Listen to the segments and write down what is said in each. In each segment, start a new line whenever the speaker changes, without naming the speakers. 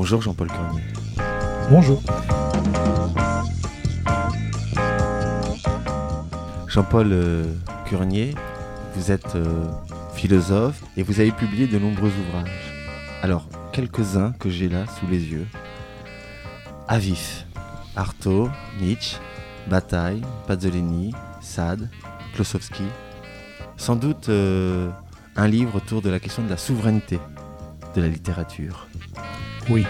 Bonjour Jean-Paul Curnier.
Bonjour.
Jean-Paul Curnier, vous êtes philosophe et vous avez publié de nombreux ouvrages. Alors, quelques-uns que j'ai là sous les yeux. À vif, Artaud, Nietzsche, Bataille, Pasolini, Sade, Klossowski. Sans doute un livre autour de la question de la souveraineté de la littérature.
Oui.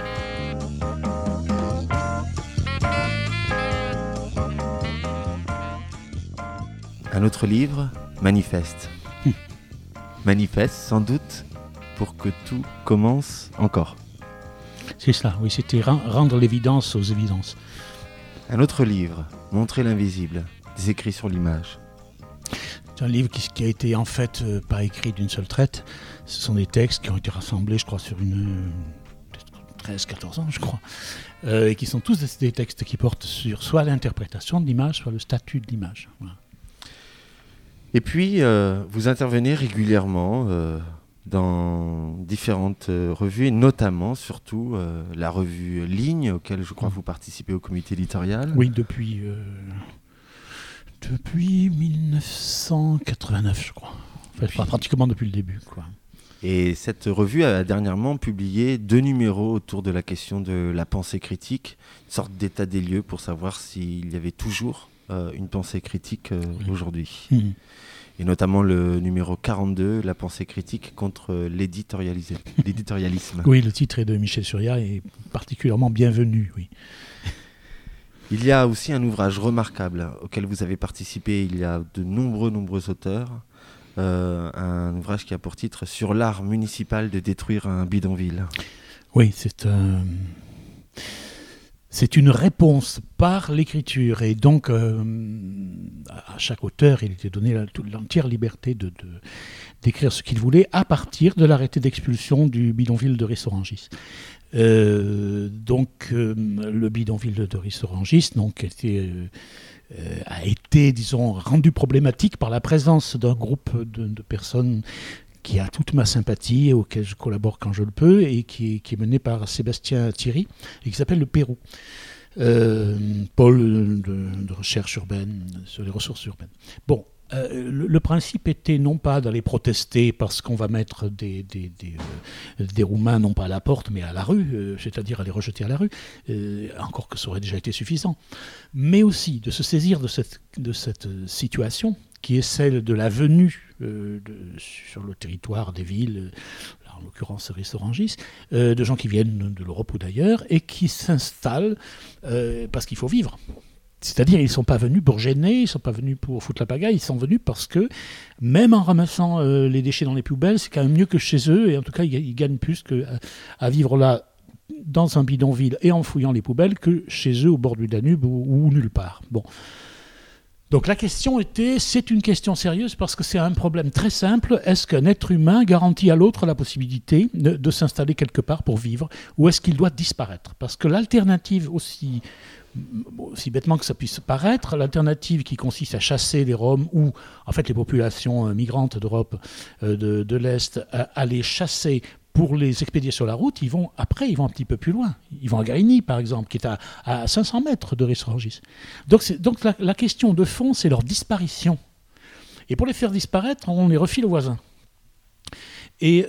Un autre livre, Manifeste. Manifeste, sans doute, pour que tout commence encore.
C'est ça, oui, c'était rendre l'évidence aux évidences.
Un autre livre, Montrer l'invisible, des écrits sur l'image.
C'est un livre qui a été en fait pas écrit d'une seule traite. Ce sont des textes qui ont été rassemblés, je crois, sur une 13-14 ans, je crois. Et qui sont tous des textes qui portent sur soit l'interprétation de l'image, soit le statut de l'image. Voilà.
Et puis, vous intervenez régulièrement dans différentes revues, et notamment, surtout, la revue Ligne, auquel je crois vous participez au comité éditorial.
Oui, depuis 1989, je crois. Enfin, pratiquement depuis le début, quoi.
Et cette revue a dernièrement publié 2 numéros autour de la question de la pensée critique, une sorte d'état des lieux pour savoir s'il y avait toujours une pensée critique aujourd'hui. Mmh. Et notamment le numéro 42, la pensée critique contre l'éditorialisme.
Oui, le titre est de Michel Surya et particulièrement bienvenu, oui.
Il y a aussi un ouvrage remarquable auquel vous avez participé. Il y a de nombreux auteurs. Un ouvrage qui a pour titre « Sur l'art municipal de détruire un bidonville ».
Oui, c'est une réponse par l'écriture. Et donc, à chaque auteur, il était donné l'entière liberté d'écrire ce qu'il voulait à partir de l'arrêté d'expulsion du bidonville de Rissorangis. Le bidonville de Rissorangis a été, disons, rendu problématique par la présence d'un groupe de personnes qui a toute ma sympathie et auquel je collabore quand je le peux et qui est mené par Sébastien Thierry et qui s'appelle le Pérou. Pôle de recherche urbaine sur les ressources urbaines. Bon, le principe était non pas d'aller protester parce qu'on va mettre des Roumains non pas à la porte mais à la rue, c'est-à-dire à les rejeter à la rue, encore que ça aurait déjà été suffisant, mais aussi de se saisir de cette situation qui est celle de la venue sur le territoire des villes, en l'occurrence Rissorangis, de gens qui viennent de l'Europe ou d'ailleurs et qui s'installent parce qu'il faut vivre. C'est-à-dire ils ne sont pas venus pour gêner, ils ne sont pas venus pour foutre la pagaille, ils sont venus parce que, même en ramassant les déchets dans les poubelles, c'est quand même mieux que chez eux, et en tout cas ils gagnent plus qu'à vivre là, dans un bidonville et en fouillant les poubelles, que chez eux au bord du Danube ou nulle part. Bon. Donc la question c'est une question sérieuse parce que c'est un problème très simple. Est-ce qu'un être humain garantit à l'autre la possibilité de s'installer quelque part pour vivre, ou est-ce qu'il doit disparaître ? Parce que l'alternative, aussi bêtement que ça puisse paraître, l'alternative qui consiste à chasser les Roms ou en fait les populations migrantes d'Europe de l'Est, à les chasser pour les expédier sur la route, ils vont un petit peu plus loin. Ils vont à Grigny, par exemple, qui est à 500 mètres de Rissorangis. Donc la question de fond, c'est leur disparition. Et pour les faire disparaître, on les refile aux voisins. Et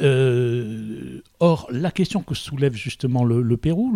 or, la question que soulève justement le Pérou,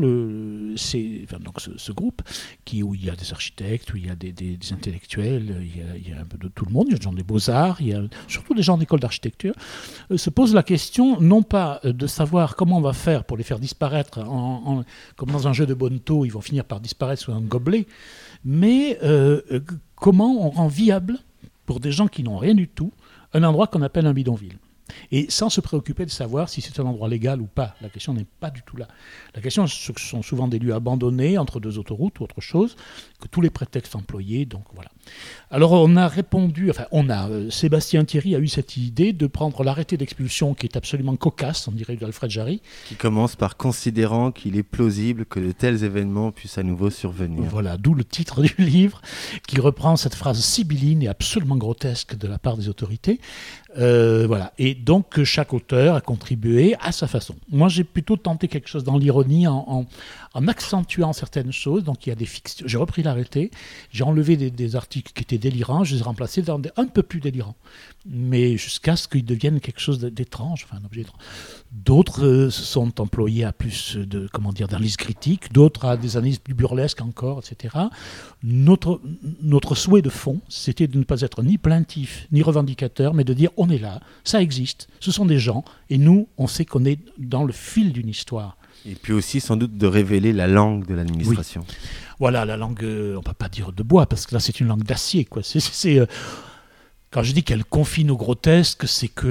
ce groupe, où il y a des architectes, où il y a des intellectuels, il y a un peu de tout le monde, il y a des gens des beaux-arts, il y a surtout des gens d'école d'architecture, se pose la question non pas de savoir comment on va faire pour les faire disparaître, comme dans un jeu de Bonneto, ils vont finir par disparaître sous un gobelet, mais comment on rend viable, pour des gens qui n'ont rien du tout, un endroit qu'on appelle un bidonville. Et sans se préoccuper de savoir si c'est un endroit légal ou pas. La question n'est pas du tout là. La question, ce sont souvent des lieux abandonnés entre 2 autoroutes ou autre chose, que tous les prétextes employés, donc voilà. Alors on a répondu, Sébastien Thierry a eu cette idée de prendre l'arrêté d'expulsion qui est absolument cocasse, on dirait d'Alfred Jarry.
Qui commence par considérant qu'il est plausible que de tels événements puissent à nouveau survenir.
Voilà, d'où le titre du livre, qui reprend cette phrase sibylline et absolument grotesque de la part des autorités. Voilà. Et Et donc, chaque auteur a contribué à sa façon. Moi, j'ai plutôt tenté quelque chose dans l'ironie en accentuant certaines choses. Donc, il y a des fictions. J'ai repris l'arrêté, j'ai enlevé des articles qui étaient délirants, je les ai remplacés dans des un peu plus délirants. Mais jusqu'à ce qu'ils deviennent quelque chose d'étrange, enfin un objet étrange. D'autres se sont employés à plus d'analyse critique, d'autres à des analyses plus burlesques encore, etc. Notre souhait de fond, c'était de ne pas être ni plaintif, ni revendicateur, mais de dire on est là, ça existe, ce sont des gens, et nous, on sait qu'on est dans le fil d'une histoire.
Et puis aussi, sans doute, de révéler la langue de l'administration.
Oui. Voilà, la langue, on ne peut pas dire de bois, parce que là, c'est une langue d'acier, quoi. Quand je dis qu'elle confine au grotesque, c'est que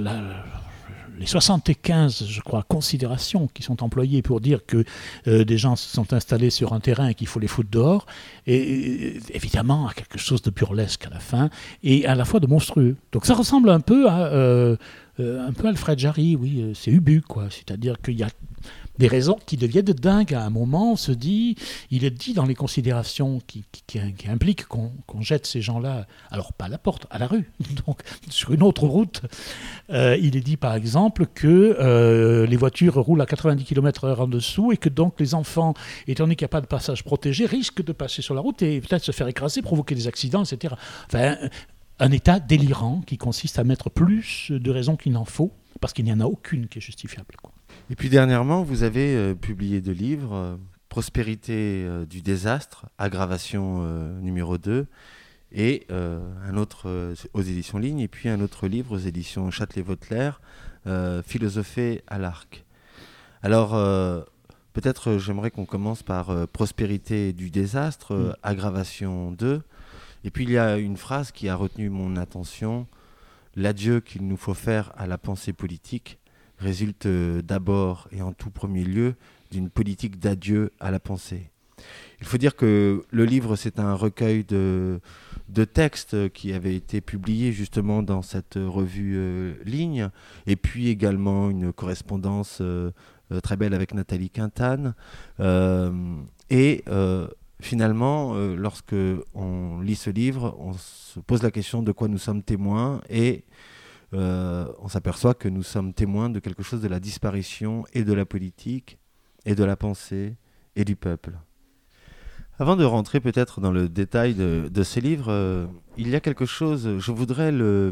les 75, je crois, considérations qui sont employées pour dire que des gens se sont installés sur un terrain et qu'il faut les foutre dehors, et évidemment à quelque chose de burlesque à la fin, et à la fois de monstrueux. Donc ça ressemble un peu à Alfred Jarry, oui, c'est Ubu, quoi. C'est-à-dire qu'il y a des raisons qui deviennent dingues. À un moment, on se dit, il est dit dans les considérations qui impliquent qu'on jette ces gens-là, alors pas à la porte, à la rue, donc sur une autre route. Il est dit par exemple que les voitures roulent à 90 km/h en dessous et que donc les enfants, étant donné qu'il n'y a pas de passage protégé, risquent de passer sur la route et peut-être se faire écraser, provoquer des accidents, etc. Enfin, un état délirant qui consiste à mettre plus de raisons qu'il n'en faut, parce qu'il n'y en a aucune qui est justifiable, quoi.
Et puis dernièrement, vous avez publié 2 livres, Prospérité du désastre, aggravation numéro 2, et un autre aux éditions Ligne, et puis un autre livre aux éditions Châtelet-Vautelaire, Philosopher à l'arc. Alors, peut-être j'aimerais qu'on commence par Prospérité du désastre, aggravation 2, et puis il y a une phrase qui a retenu mon attention, l'adieu qu'il nous faut faire à la pensée politique résulte d'abord et en tout premier lieu d'une politique d'adieu à la pensée. Il faut dire que le livre, c'est un recueil de textes qui avait été publié justement dans cette revue Ligne, et puis également une correspondance très belle avec Nathalie Quintane. Finalement, lorsque on lit ce livre, on se pose la question de quoi nous sommes témoins, et on s'aperçoit que nous sommes témoins de quelque chose de la disparition et de la politique et de la pensée et du peuple. Avant de rentrer peut-être dans le détail de ces livres, il y a quelque chose, je voudrais le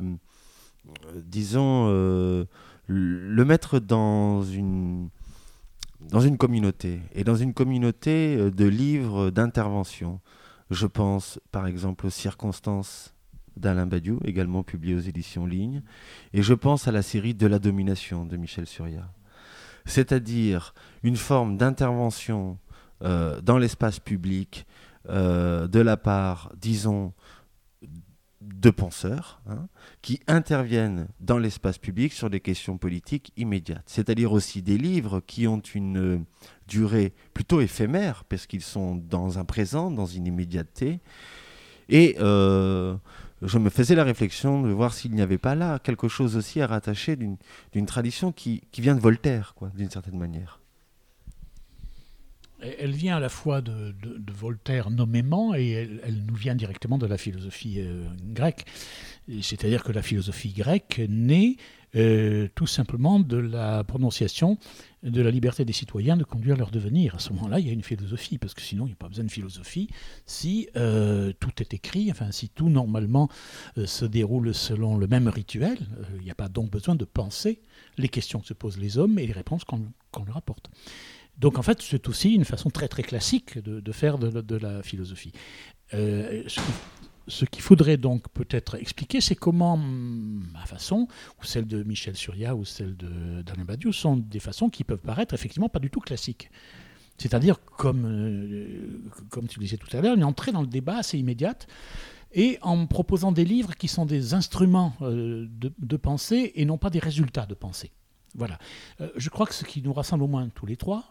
mettre dans une communauté, et dans une communauté de livres d'intervention. Je pense par exemple aux Circonstances d'Alain Badiou, également publié aux éditions Ligne, et je pense à la série De la domination de Michel Surya. C'est-à-dire une forme d'intervention dans l'espace public de la part, disons, de penseurs qui interviennent dans l'espace public sur des questions politiques immédiates. C'est-à-dire aussi des livres qui ont une durée plutôt éphémère, parce qu'ils sont dans un présent, dans une immédiateté, et je me faisais la réflexion de voir s'il n'y avait pas là quelque chose aussi à rattacher d'une tradition qui vient de Voltaire, quoi, d'une certaine manière.
Elle vient à la fois de Voltaire nommément, et elle nous vient directement de la philosophie grecque. C'est-à-dire que la philosophie grecque naît tout simplement de la prononciation de la liberté des citoyens de conduire leur devenir. À ce moment-là, il y a une philosophie, parce que sinon, il n'y a pas besoin de philosophie si tout est écrit, enfin, si tout, normalement, se déroule selon le même rituel. Il n'y a pas donc besoin de penser les questions que se posent les hommes et les réponses qu'on leur apporte. Donc, en fait, c'est aussi une façon très, très classique de faire de la philosophie. Ce qu'il faudrait donc peut-être expliquer, c'est comment ma façon, ou celle de Michel Surya, ou celle d'Alain Badiou, sont des façons qui peuvent paraître effectivement pas du tout classiques. C'est-à-dire, comme tu le disais tout à l'heure, une entrée dans le débat assez immédiate, et en proposant des livres qui sont des instruments de pensée et non pas des résultats de pensée. Voilà. Je crois que ce qui nous rassemble au moins tous les trois,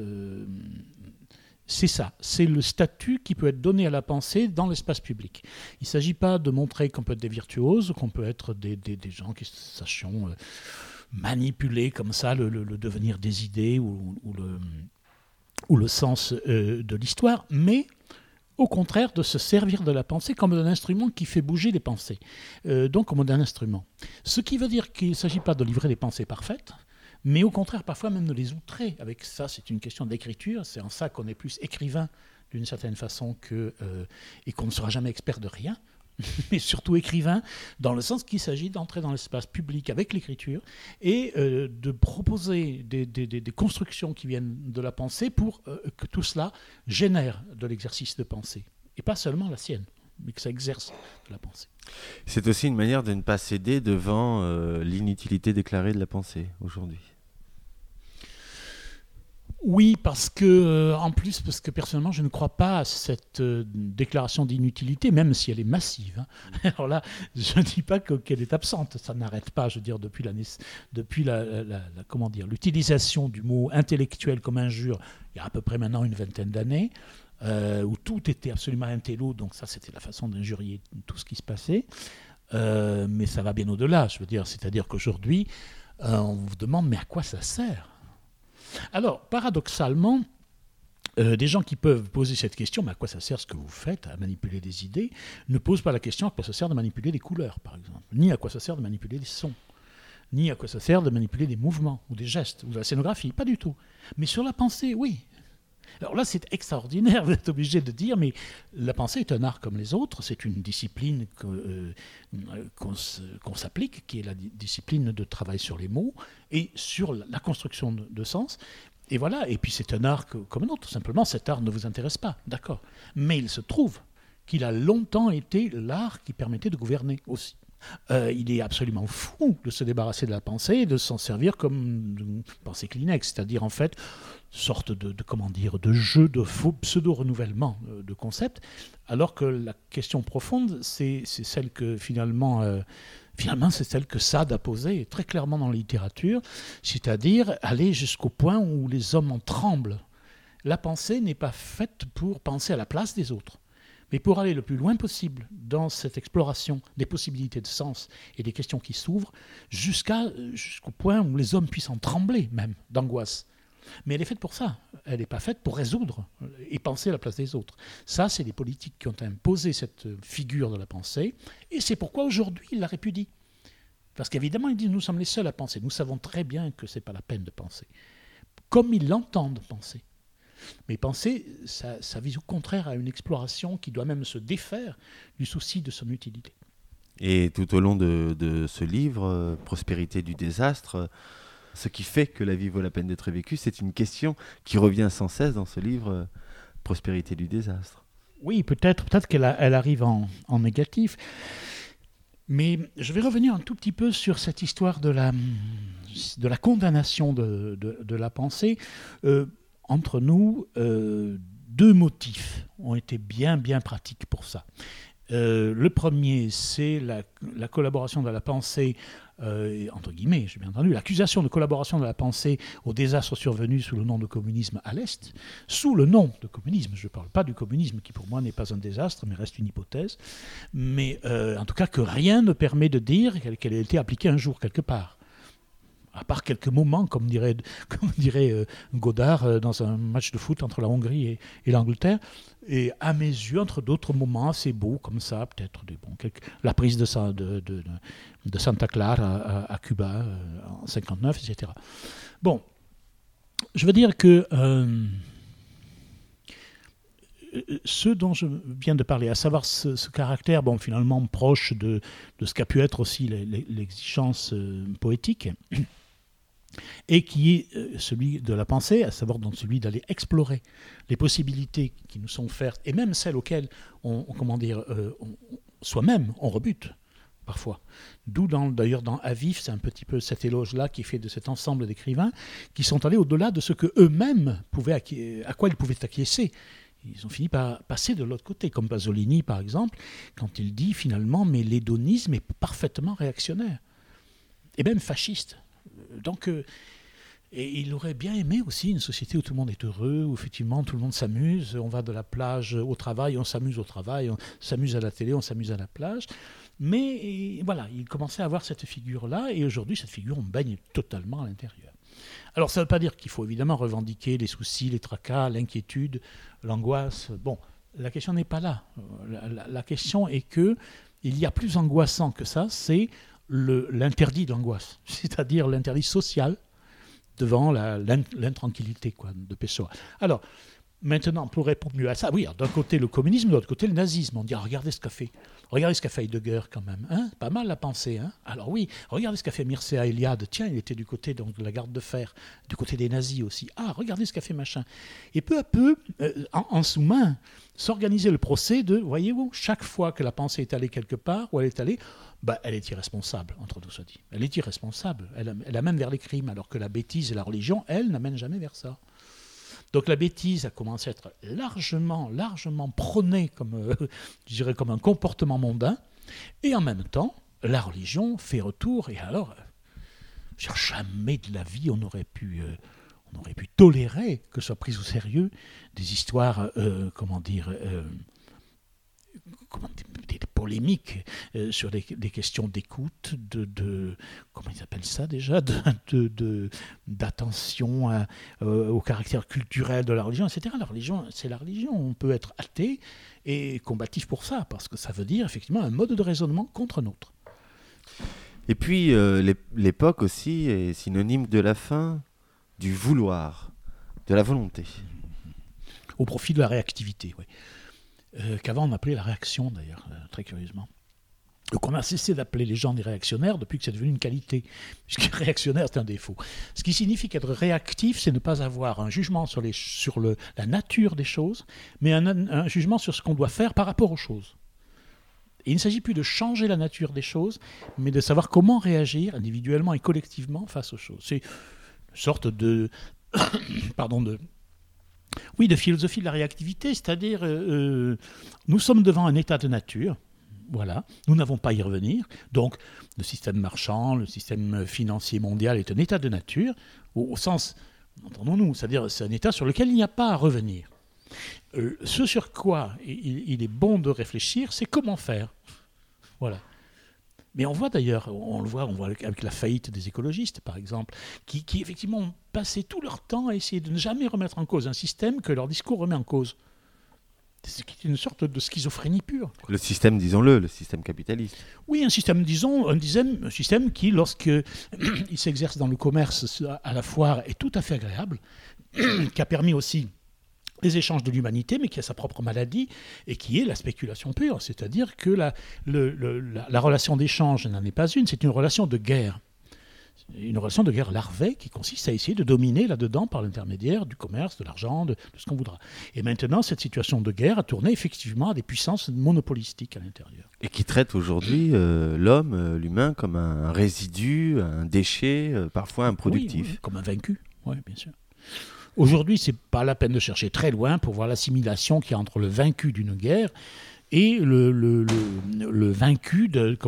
c'est ça, c'est le statut qui peut être donné à la pensée dans l'espace public. Il ne s'agit pas de montrer qu'on peut être des virtuoses, qu'on peut être des gens qui sachions manipuler comme ça le devenir des idées ou le sens de l'histoire, mais au contraire de se servir de la pensée comme d'un instrument qui fait bouger les pensées, donc comme d'un instrument. Ce qui veut dire qu'il ne s'agit pas de livrer des pensées parfaites, mais au contraire parfois même de les outrer. Avec ça, c'est une question d'écriture, c'est en ça qu'on est plus écrivain d'une certaine façon et qu'on ne sera jamais expert de rien, mais surtout écrivain, dans le sens qu'il s'agit d'entrer dans l'espace public avec l'écriture et de proposer des constructions qui viennent de la pensée pour que tout cela génère de l'exercice de pensée. Et pas seulement la sienne, mais que ça exerce de la pensée.
C'est aussi une manière de ne pas céder devant l'inutilité déclarée de la pensée aujourd'hui.
Oui, parce que personnellement, je ne crois pas à cette déclaration d'inutilité, même si elle est massive. Alors là, je ne dis pas qu'elle est absente, ça n'arrête pas, je veux dire, depuis l'utilisation du mot intellectuel comme injure, il y a à peu près maintenant une vingtaine d'années, où tout était absolument intello, donc ça c'était la façon d'injurier tout ce qui se passait, mais ça va bien au-delà, je veux dire, c'est-à-dire qu'aujourd'hui, on vous demande, mais à quoi ça sert ? Alors, paradoxalement, des gens qui peuvent poser cette question, mais à quoi ça sert ce que vous faites, à manipuler des idées, ne posent pas la question à quoi ça sert de manipuler des couleurs, par exemple, ni à quoi ça sert de manipuler des sons, ni à quoi ça sert de manipuler des mouvements, ou des gestes, ou de la scénographie, pas du tout. Mais sur la pensée, oui. Alors là, c'est extraordinaire, vous êtes obligé de dire, mais la pensée est un art comme les autres, c'est une discipline qu'on s'applique, qui est la discipline de travail sur les mots et sur la construction de sens. Et voilà, et puis c'est un art comme un autre, tout simplement, cet art ne vous intéresse pas, d'accord. Mais il se trouve qu'il a longtemps été l'art qui permettait de gouverner aussi. Il est absolument fou de se débarrasser de la pensée et de s'en servir comme une pensée Kleenex, c'est-à-dire en fait sorte de jeu de faux pseudo-renouvellement de concepts, alors que la question profonde, c'est celle que finalement c'est celle que Sade a posée très clairement dans la littérature, c'est-à-dire aller jusqu'au point où les hommes en tremblent. La pensée n'est pas faite pour penser à la place des autres, mais pour aller le plus loin possible dans cette exploration des possibilités de sens et des questions qui s'ouvrent, jusqu'au point où les hommes puissent en trembler même, d'angoisse. Mais elle est faite pour ça, elle n'est pas faite pour résoudre et penser à la place des autres. Ça, c'est les politiques qui ont imposé cette figure de la pensée, et c'est pourquoi aujourd'hui ils la répudient. Parce qu'évidemment, ils disent, nous sommes les seuls à penser, nous savons très bien que ce n'est pas la peine de penser. Comme ils l'entendent penser. Mais penser, ça vise au contraire à une exploration qui doit même se défaire du souci de son utilité.
Et tout au long de ce livre, Prospérité du désastre, ce qui fait que la vie vaut la peine d'être vécue, c'est une question qui revient sans cesse dans ce livre, Prospérité du désastre.
Oui, peut-être qu'elle arrive en négatif. Mais je vais revenir un tout petit peu sur cette histoire de la condamnation de la pensée. Entre nous, deux motifs ont été bien pratiques pour ça. Le premier, c'est la collaboration de la pensée, entre guillemets, j'ai bien entendu, l'accusation de collaboration de la pensée au désastre survenu sous le nom de communisme à l'Est, sous le nom de communisme. Je ne parle pas du communisme, qui pour moi n'est pas un désastre, mais reste une hypothèse. Mais en tout cas, que rien ne permet de dire qu'elle a été appliquée un jour quelque part. À part quelques moments, comme dirait Godard dans un match de foot entre la Hongrie et l'Angleterre. Et à mes yeux, entre d'autres moments assez beaux, comme ça, peut-être la prise de Santa Clara à Cuba en 1959, etc. Bon, je veux dire que ce dont je viens de parler, à savoir ce caractère finalement proche de ce qu'a pu être aussi l'exigence poétique, et qui est celui de la pensée, à savoir donc celui d'aller explorer les possibilités qui nous sont offertes, et même celles auxquelles soi-même on rebute parfois. D'où d'ailleurs dans À vif, c'est un petit peu cet éloge-là qui est fait de cet ensemble d'écrivains qui sont allés au-delà de ce que eux-mêmes à quoi ils pouvaient acquiescer. Ils ont fini par passer de l'autre côté, comme Pasolini par exemple, quand il dit finalement mais l'hédonisme est parfaitement réactionnaire, et même fasciste. Donc, et il aurait bien aimé aussi une société où tout le monde est heureux, où effectivement tout le monde s'amuse, on va de la plage au travail, on s'amuse au travail, on s'amuse à la télé, on s'amuse à la plage. Mais voilà, il commençait à avoir cette figure-là, et aujourd'hui cette figure, on baigne totalement à l'intérieur. Alors ça ne veut pas dire qu'il faut évidemment revendiquer les soucis, les tracas, l'inquiétude, l'angoisse. Bon, La question n'est pas là. La question est que il y a plus angoissant que ça, c'est l'interdit de l'angoisse, c'est-à-dire l'interdit social devant l'intranquillité de Pessoa. Alors, maintenant, pour répondre mieux à ça, oui, d'un côté le communisme, de l'autre côté le nazisme. On dit, regardez ce qu'a fait Heidegger quand même. Hein, pas mal la pensée. Hein. Alors oui, regardez ce qu'a fait Mircea Eliade. Tiens, il était du côté de la garde de fer, du côté des nazis aussi. Ah, regardez ce qu'a fait machin. Et peu à peu, en sous-main, s'organisait le procès de, voyez-vous, chaque fois que la pensée est allée quelque part, où elle est allée, elle est irresponsable, entre nous soit dit. Elle est irresponsable. Elle amène vers les crimes, alors que la bêtise et la religion, elles, n'amènent jamais vers ça. Donc la bêtise a commencé à être largement prônée comme un comportement mondain, et en même temps, la religion fait retour, et alors, jamais de la vie on aurait pu tolérer que soit prise au sérieux des histoires, des polémiques sur des questions d'écoute, comment ils appellent ça déjà, d'attention au caractère culturel de la religion, etc. La religion, c'est la religion. On peut être athée et combatif pour ça, parce que ça veut dire effectivement un mode de raisonnement contre nôtre.
Et puis, l'époque aussi est synonyme de la fin du vouloir, de la volonté.
Au profit de la réactivité, oui. Qu'avant on appelait la réaction d'ailleurs, très curieusement. Donc on a cessé d'appeler les gens des réactionnaires depuis que c'est devenu une qualité, puisque réactionnaire c'est un défaut. Ce qui signifie qu'être réactif, c'est ne pas avoir un jugement sur la nature des choses, mais un jugement sur ce qu'on doit faire par rapport aux choses. Et il ne s'agit plus de changer la nature des choses, mais de savoir comment réagir individuellement et collectivement face aux choses. C'est une sorte de philosophie de la réactivité, c'est-à-dire nous sommes devant un état de nature, voilà, nous n'avons pas à y revenir, donc le système marchand, le système financier mondial est un état de nature, au sens, entendons-nous, c'est-à-dire c'est un état sur lequel il n'y a pas à revenir. Ce sur quoi il est bon de réfléchir, c'est comment faire, voilà. Mais on voit d'ailleurs, on le voit avec la faillite des écologistes, par exemple, qui effectivement ont passé tout leur temps à essayer de ne jamais remettre en cause un système que leur discours remet en cause. C'est une sorte de schizophrénie pure.
Le système, disons-le, le système capitaliste.
Oui, un système qui, lorsqu'il s'exerce dans le commerce à la foire, est tout à fait agréable, qui a permis aussi les échanges de l'humanité, mais qui a sa propre maladie, et qui est la spéculation pure. C'est-à-dire que la relation d'échange n'en est pas une, c'est une relation de guerre. Une relation de guerre larvée qui consiste à essayer de dominer là-dedans par l'intermédiaire du commerce, de l'argent, de ce qu'on voudra. Et maintenant, cette situation de guerre a tourné effectivement à des puissances monopolistiques à l'intérieur.
Et qui traite aujourd'hui l'humain, comme un résidu, un déchet, parfois improductif.
Oui, comme un vaincu, oui, bien sûr. Aujourd'hui, ce n'est pas la peine de chercher très loin pour voir l'assimilation qu'il y a entre le vaincu d'une guerre et le vaincu d'une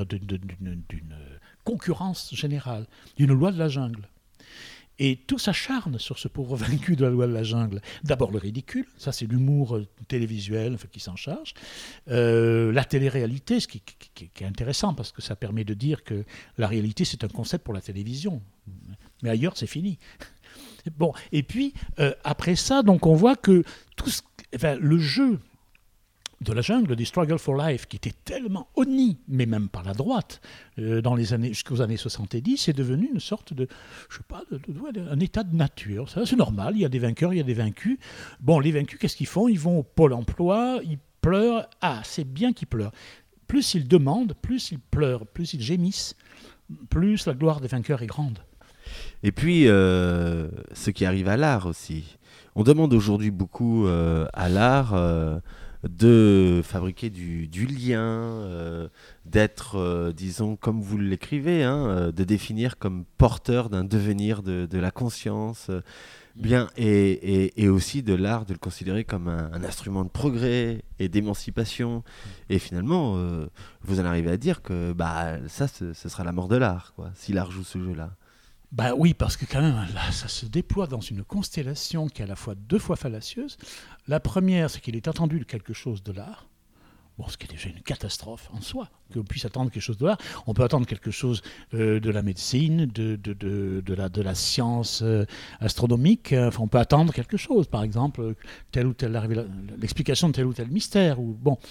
concurrence générale, d'une loi de la jungle. Et tout s'acharne sur ce pauvre vaincu de la loi de la jungle. D'abord le ridicule, ça c'est l'humour télévisuel qui s'en charge. La télé-réalité, ce qui est intéressant parce que ça permet de dire que la réalité c'est un concept pour la télévision. Mais ailleurs c'est fini. Bon, et puis après ça, donc on voit que le jeu de la jungle, des Struggle for Life, qui était tellement honni, mais même par la droite, jusqu'aux années 70, est devenu une sorte de, un état de nature. Ça, c'est normal, il y a des vainqueurs, il y a des vaincus. Bon, les vaincus, qu'est-ce qu'ils font ? Ils vont au Pôle emploi, ils pleurent. Ah, c'est bien qu'ils pleurent. Plus ils demandent, plus ils pleurent, plus ils gémissent, plus la gloire des vainqueurs est grande.
Et puis, ce qui arrive à l'art aussi. On demande aujourd'hui beaucoup à l'art de fabriquer du lien, d'être, disons, comme vous l'écrivez, de définir comme porteur d'un devenir de la conscience, bien, et aussi de l'art, de le considérer comme un instrument de progrès et d'émancipation. Et finalement, vous en arrivez à dire que ça, ce sera la mort de l'art, quoi, si l'art joue ce jeu-là.
Oui, parce que quand même, là, ça se déploie dans une constellation qui est à la fois deux fois fallacieuse. La première, c'est qu'il est attendu de quelque chose de l'art. Bon, ce qui est déjà une catastrophe en soi, qu'on puisse attendre quelque chose de l'art. On peut attendre quelque chose de la médecine, de la science astronomique. Enfin, on peut attendre quelque chose, par exemple, l'explication de tel ou tel mystère,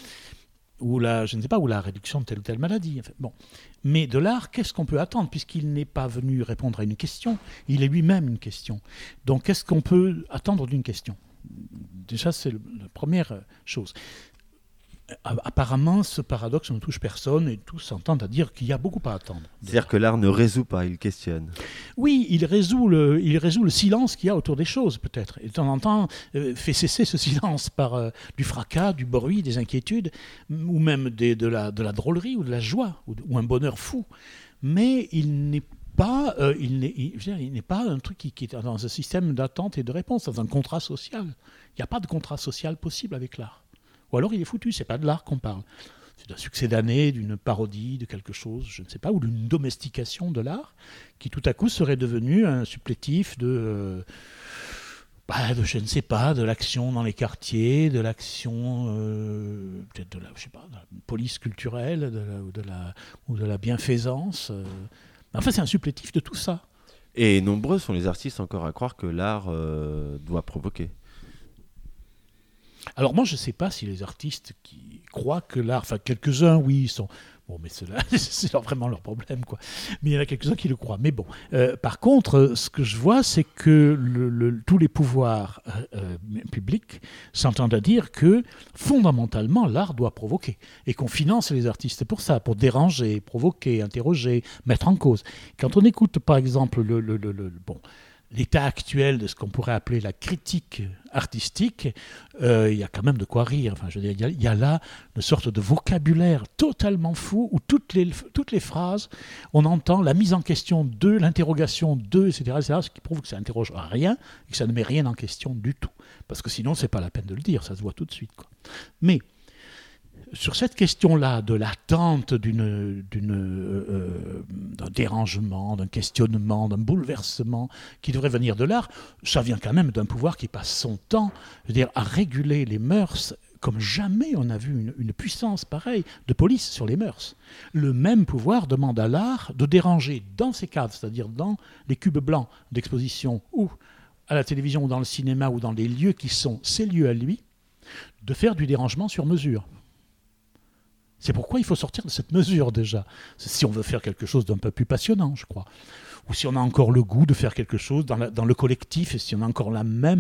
ou la réduction de telle ou telle maladie. Enfin, bon. Mais de l'art, qu'est-ce qu'on peut attendre, puisqu'il n'est pas venu répondre à une question, il est lui-même une question. Donc, qu'est-ce qu'on peut attendre d'une question ? Déjà, c'est la première chose. Apparemment, ce paradoxe ne touche personne et tous s'entendent à dire qu'il y a beaucoup à attendre.
C'est-à-dire que l'art ne résout pas, il questionne.
Oui, il résout le silence qu'il y a autour des choses, peut-être. Et de temps en temps, fait cesser ce silence par du fracas, du bruit, des inquiétudes, ou même de la drôlerie ou de la joie, ou un bonheur fou. Mais il n'est pas, il n'est pas un truc qui est dans un système d'attente et de réponse, dans un contrat social. Il n'y a pas de contrat social possible avec l'art. Ou alors il est foutu, c'est pas de l'art qu'on parle. C'est d'un succès d'année, d'une parodie, de quelque chose, je ne sais pas, ou d'une domestication de l'art, qui tout à coup serait devenu un supplétif de je ne sais pas, de l'action dans les quartiers, de l'action, peut-être de la police culturelle, ou de la bienfaisance. Enfin, c'est un supplétif de tout ça.
Et nombreux sont les artistes encore à croire que l'art doit provoquer.
Alors moi, je ne sais pas si les artistes qui croient que l'art... Enfin, quelques-uns, oui, ils sont... Bon, mais ceux-là, c'est vraiment leur problème, quoi. Mais il y en a quelques-uns qui le croient. Mais bon, par contre, ce que je vois, c'est que tous les pouvoirs publics s'entendent à dire que, fondamentalement, l'art doit provoquer. Et qu'on finance les artistes pour ça, pour déranger, provoquer, interroger, mettre en cause. Quand on écoute, par exemple, l'état actuel de ce qu'on pourrait appeler la critique artistique, il y a quand même de quoi rire. Enfin, je veux dire, il y a là une sorte de vocabulaire totalement fou où toutes les phrases, on entend la mise en question de, l'interrogation de, etc., ce qui prouve que ça n'interroge rien et que ça ne met rien en question du tout. Parce que sinon, c'est pas la peine de le dire, ça se voit tout de suite, quoi. Mais sur cette question-là de l'attente d'un dérangement, d'un questionnement, d'un bouleversement qui devrait venir de l'art, ça vient quand même d'un pouvoir qui passe son temps, je veux dire, à réguler les mœurs comme jamais on a vu une puissance pareille de police sur les mœurs. Le même pouvoir demande à l'art de déranger dans ses cadres, c'est-à-dire dans les cubes blancs d'exposition ou à la télévision ou dans le cinéma ou dans les lieux qui sont ses lieux à lui, de faire du dérangement sur mesure. C'est pourquoi il faut sortir de cette mesure déjà. C'est si on veut faire quelque chose d'un peu plus passionnant, je crois. Ou si on a encore le goût de faire quelque chose dans le collectif, et si on a encore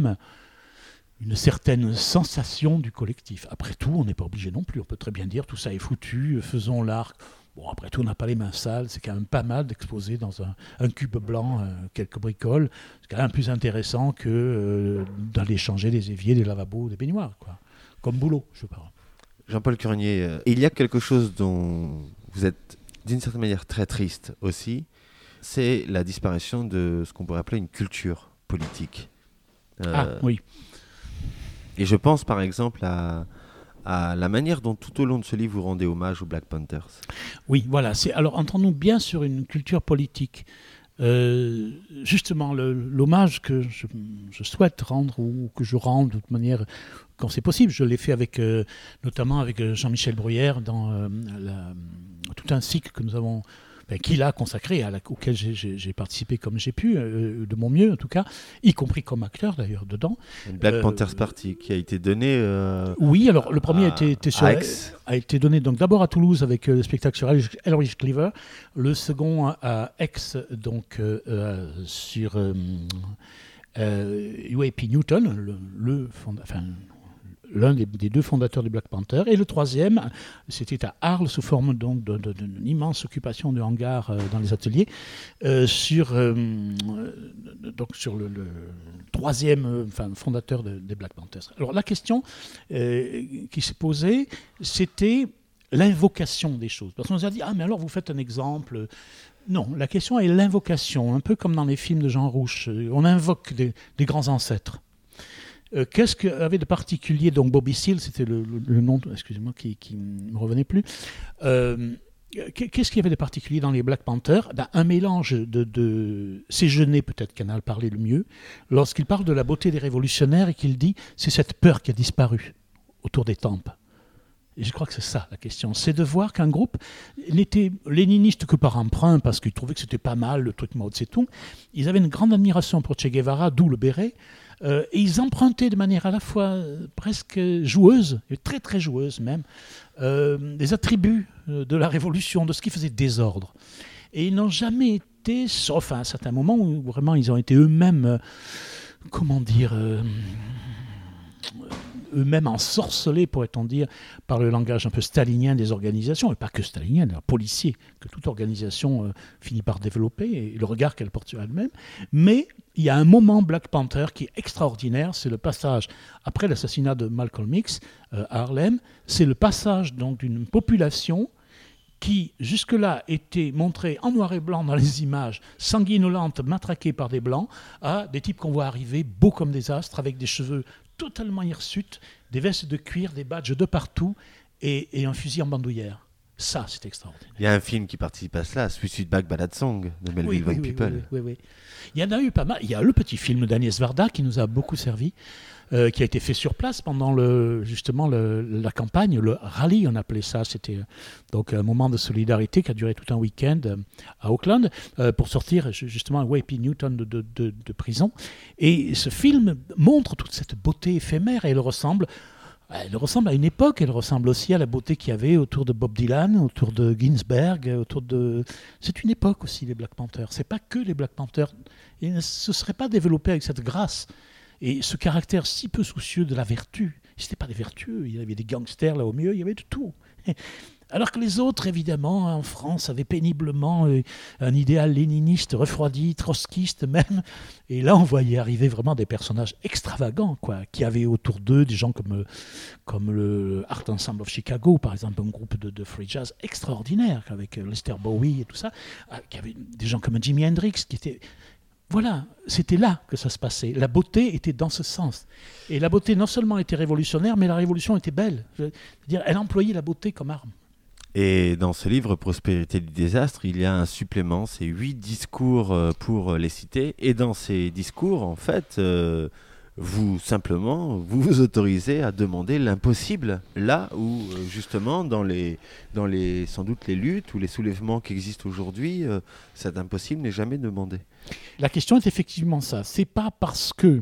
une certaine sensation du collectif. Après tout, on n'est pas obligé non plus. On peut très bien dire tout ça est foutu, faisons l'art. Bon, après tout, on n'a pas les mains sales. C'est quand même pas mal d'exposer dans un cube blanc quelques bricoles. C'est quand même plus intéressant que d'aller changer des éviers, des lavabos, des baignoires, quoi. Comme boulot, je parle.
Jean-Paul Curnier, il y a quelque chose dont vous êtes d'une certaine manière très triste aussi, c'est la disparition de ce qu'on pourrait appeler une culture politique.
Oui.
Et je pense par exemple à la manière dont tout au long de ce livre vous rendez hommage aux Black Panthers.
Oui, voilà. Alors entendons bien sur une culture politique. Justement, l'hommage que je souhaite rendre ou que je rends de toute manière quand c'est possible, je l'ai fait notamment avec Jean-Michel Bruyère dans tout un cycle que nous avons, qu'il a consacré, auquel j'ai participé comme j'ai pu, de mon mieux en tout cas, y compris comme acteur d'ailleurs dedans.
Black Panthers Party qui a été donné.
Oui, alors le premier a été donné donc d'abord à Toulouse avec le spectacle sur Elrich Cleaver, le second à Aix donc sur UAP Newton, l'un des deux fondateurs du Black Panther, et le troisième, c'était à Arles, sous forme donc d'une immense occupation de hangar dans les ateliers, sur le troisième fondateur des Black Panthers. Alors la question qui s'est posée, c'était l'invocation des choses. Parce qu'on nous a dit, mais alors vous faites un exemple. Non, la question est l'invocation, un peu comme dans les films de Jean Rouch. On invoque des grands ancêtres. Qu'est-ce qu'avait de particulier, donc Bobby Seale, c'était le nom, excusez-moi, qui ne me revenait plus. Qu'est-ce qu'il y avait de particulier dans les Black Panthers ? Un mélange c'est Genet peut-être qui en a parlé le mieux, lorsqu'il parle de la beauté des révolutionnaires et qu'il dit c'est cette peur qui a disparu autour des tempes. Et je crois que c'est ça la question. C'est de voir qu'un groupe n'était léniniste que par emprunt, parce qu'ils trouvaient que c'était pas mal le truc Mao Tse-tung. Ils avaient une grande admiration pour Che Guevara, d'où le béret. Et ils empruntaient de manière à la fois presque joueuse, et très très joueuse même, des attributs de la révolution, de ce qui faisait désordre. Et ils n'ont jamais été, sauf à un certain moment où vraiment ils ont été eux-mêmes, eux-mêmes ensorcelés, pourrait-on dire, par le langage un peu stalinien des organisations, et pas que stalinien, policier, que toute organisation finit par développer, et le regard qu'elle porte sur elle-même. Mais il y a un moment Black Panther qui est extraordinaire, c'est le passage, après l'assassinat de Malcolm X à Harlem, c'est le passage donc d'une population qui jusque-là était montrée en noir et blanc dans les images, sanguinolente, matraquée par des blancs, à des types qu'on voit arriver, beaux comme des astres, avec des cheveux totalement hirsutes, des vestes de cuir, des badges de partout, et un fusil en bandoulière. Ça, c'est extraordinaire.
Il y a un film qui participe à cela, Suicide Back Ballad Song, de Melville Van Peeple.
Oui. Il y en a eu pas mal. Il y a le petit film d'Agnès Varda qui nous a beaucoup servi, qui a été fait sur place pendant la campagne, le rallye, on appelait ça. C'était donc un moment de solidarité qui a duré tout un week-end à Auckland pour sortir justement Wayne Newton de prison. Et ce film montre toute cette beauté éphémère et elle ressemble à une époque, elle ressemble aussi à la beauté qu'il y avait autour de Bob Dylan, autour de Ginsberg, C'est une époque aussi, les Black Panthers. C'est pas que les Black Panthers. Ils ne se seraient pas développés avec cette grâce et ce caractère si peu soucieux de la vertu. Ils n'étaient pas des vertueux, il y avait des gangsters là au milieu, il y avait de tout. Alors que les autres, évidemment, en France, avaient péniblement un idéal léniniste, refroidi, trotskiste même. Et là, on voyait arriver vraiment des personnages extravagants, qui avaient autour d'eux des gens comme le Art Ensemble of Chicago, par exemple, un groupe de free jazz extraordinaire, avec Lester Bowie et tout ça, qui avait des gens comme Jimi Hendrix, qui étaient... Voilà, c'était là que ça se passait. La beauté était dans ce sens. Et la beauté non seulement était révolutionnaire, mais la révolution était belle. C'est-à-dire, elle employait la beauté comme arme.
Et dans ce livre, Prospérité du désastre, il y a un supplément, c'est 8 discours pour les citer. Et dans ces discours, en fait, vous vous autorisez à demander l'impossible, là où, justement, dans les, sans doute les luttes ou les soulèvements qui existent aujourd'hui, cet impossible n'est jamais demandé.
La question est effectivement ça. C'est pas parce que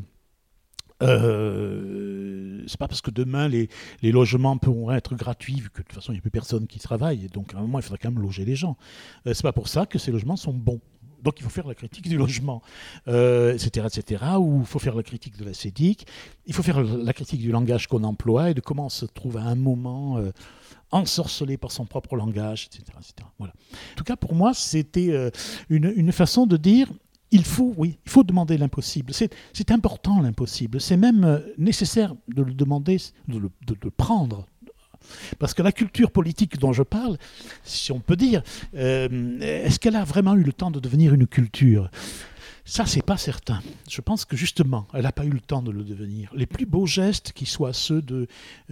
demain les logements pourront être gratuits, vu que de toute façon il n'y a plus personne qui travaille, et donc à un moment il faudra quand même loger les gens. C'est pas pour ça que ces logements sont bons. Donc il faut faire la critique du logement, etc., ou il faut faire la critique de la CEDIC, il faut faire la critique du langage qu'on emploie et de comment on se trouve à un moment ensorcelé par son propre langage, etc. Voilà. En tout cas, pour moi, c'était une façon de dire il faut demander l'impossible. C'est important l'impossible. C'est même nécessaire de le demander, de le prendre. Parce que la culture politique dont je parle, si on peut dire, est-ce qu'elle a vraiment eu le temps de devenir une culture ? Ça, c'est pas certain. Je pense que justement, elle n'a pas eu le temps de le devenir. Les plus beaux gestes, qui soient ceux de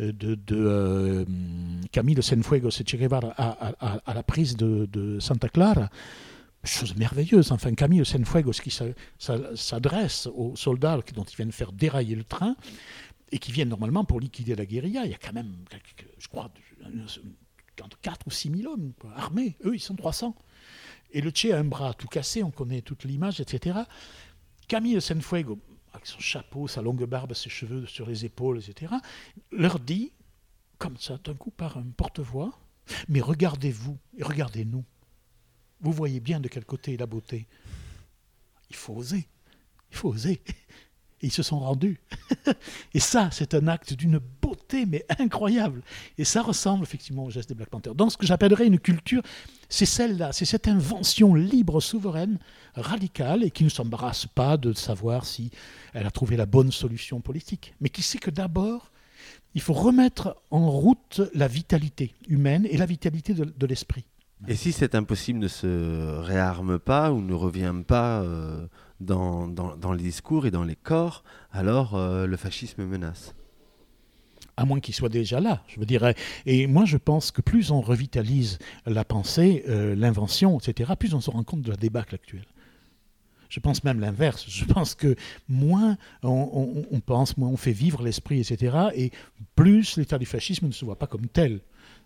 Camilo Cienfuegos et Che Guevara à la prise de Santa Clara, chose merveilleuse. Enfin, Camilo Cienfuegos qui s'adresse aux soldats dont ils viennent faire dérailler le train et qui viennent normalement pour liquider la guérilla. Il y a quand même, je crois, 4 ou 6 000 hommes armés. Eux, ils sont 300. Et le Che a un bras tout cassé, on connaît toute l'image, etc. Camilo Cienfuegos, avec son chapeau, sa longue barbe, ses cheveux sur les épaules, etc., leur dit, comme ça, d'un coup, par un porte-voix, « Mais regardez-vous et regardez-nous. Vous voyez bien de quel côté est la beauté. Il faut oser. Il faut oser. » Et ils se sont rendus. Et ça, c'est un acte d'une beauté, mais incroyable. Et ça ressemble effectivement au geste des Black Panthers. Donc, ce que j'appellerais une culture, c'est celle-là, c'est cette invention libre, souveraine, radicale, et qui ne s'embarrasse pas de savoir si elle a trouvé la bonne solution politique, mais qui sait que d'abord, il faut remettre en route la vitalité humaine et la vitalité de l'esprit.
Et si cet impossible ne se réarme pas ou ne revient pas dans les discours et dans les corps, alors le fascisme menace.
À moins qu'il soit déjà là, je veux dire. Et moi, je pense que plus on revitalise la pensée, l'invention, etc., plus on se rend compte de la débâcle actuelle. Je pense même l'inverse. Je pense que moins on pense, moins on fait vivre l'esprit, etc., et plus l'état du fascisme ne se voit pas comme tel.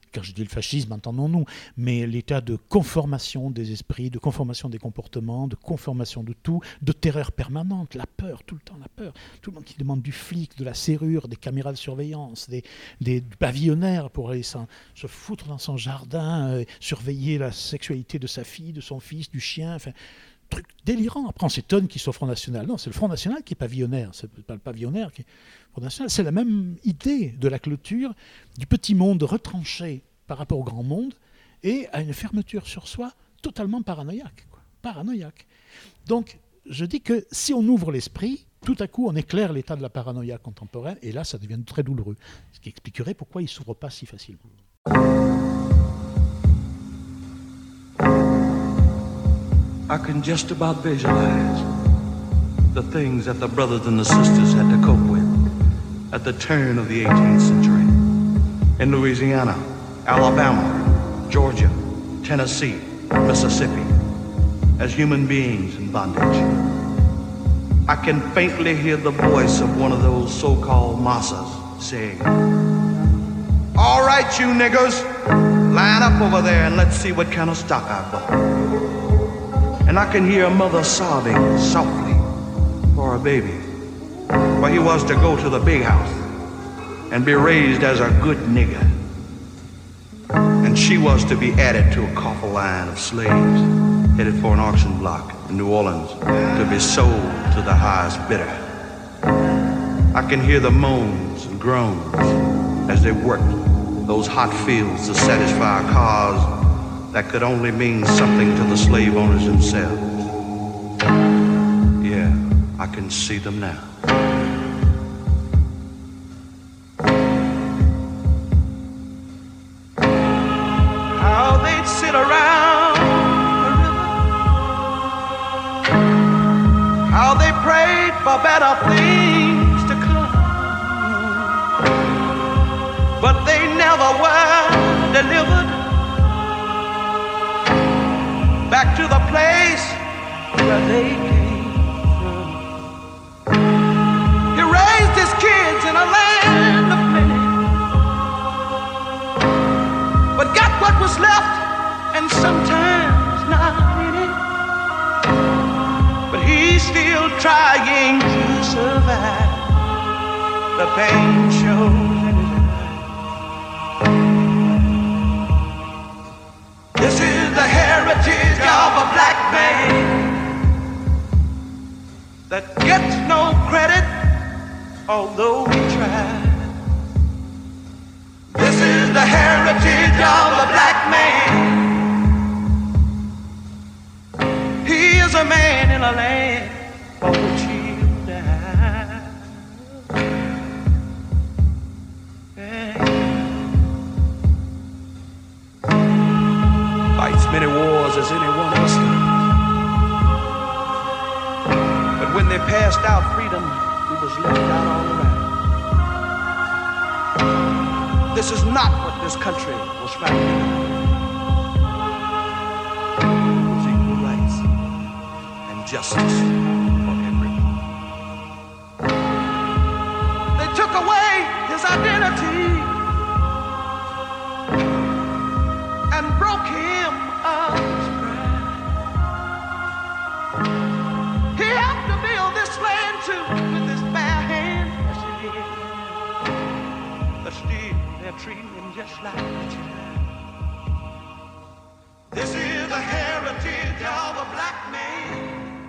quand je dis le fascisme, entendons-nous, mais l'état de conformation des esprits, de conformation des comportements, de conformation de tout, de terreur permanente, la peur, tout le temps la peur. Tout le monde qui demande du flic, de la serrure, des caméras de surveillance, des pavillonnaires pour aller se foutre dans son jardin, surveiller la sexualité de sa fille, de son fils, du chien, enfin, truc délirant. Après, on s'étonne qu'il soit Front National. Non, c'est le Front National qui est pavillonnaire, c'est pas le pavillonnaire qui est Front National. C'est la même idée de la clôture, du petit monde retranché par rapport au grand monde, et à une fermeture sur soi totalement paranoïaque. Paranoïaque. Donc, je dis que si on ouvre l'esprit, tout à coup, on éclaire l'état de la paranoïa contemporaine, et là, ça devient très douloureux. Ce qui expliquerait pourquoi il ne s'ouvre pas si facilement.
I can just about visualize the things that the brothers and the sisters had to cope with at the turn of the 18th century in Louisiana, Alabama, Georgia, Tennessee, Mississippi, as human beings in bondage. I can faintly hear the voice of one of those so-called massas saying, "All right, you niggers, line up over there and let's see what kind of stock I've bought." And I can hear a mother sobbing softly for her baby, for he was to go to the big house and be raised as a good nigger. And she was to be added to a coffle line of slaves headed for an auction block in New Orleans to be sold to the highest bidder. I can hear the moans and groans as they worked those hot fields to satisfy a cause that could only mean something to the slave owners themselves. Yeah, I can see them now. How they'd sit around the river, how they prayed for better things to come, but they never were delivered back to the place where they came from. He raised his kids in a land of plenty, but got what was left and sometimes not any. But he's still trying to survive. The pain shows in his eyes. This is the heritage of a black man that gets no credit, although he tried. This is the heritage of a black man. He is a man in a land for which he'll die. Fights many wars as any one of us. But when they passed out freedom, we was left out all around. This is not what this country was fighting. It was equal rights and justice for everyone. They took away his identity and broke him of his pride. He helped to build this land too with his bare hands. Yes, he did. But still, they're treating him just like a child. This is the heritage of a black man.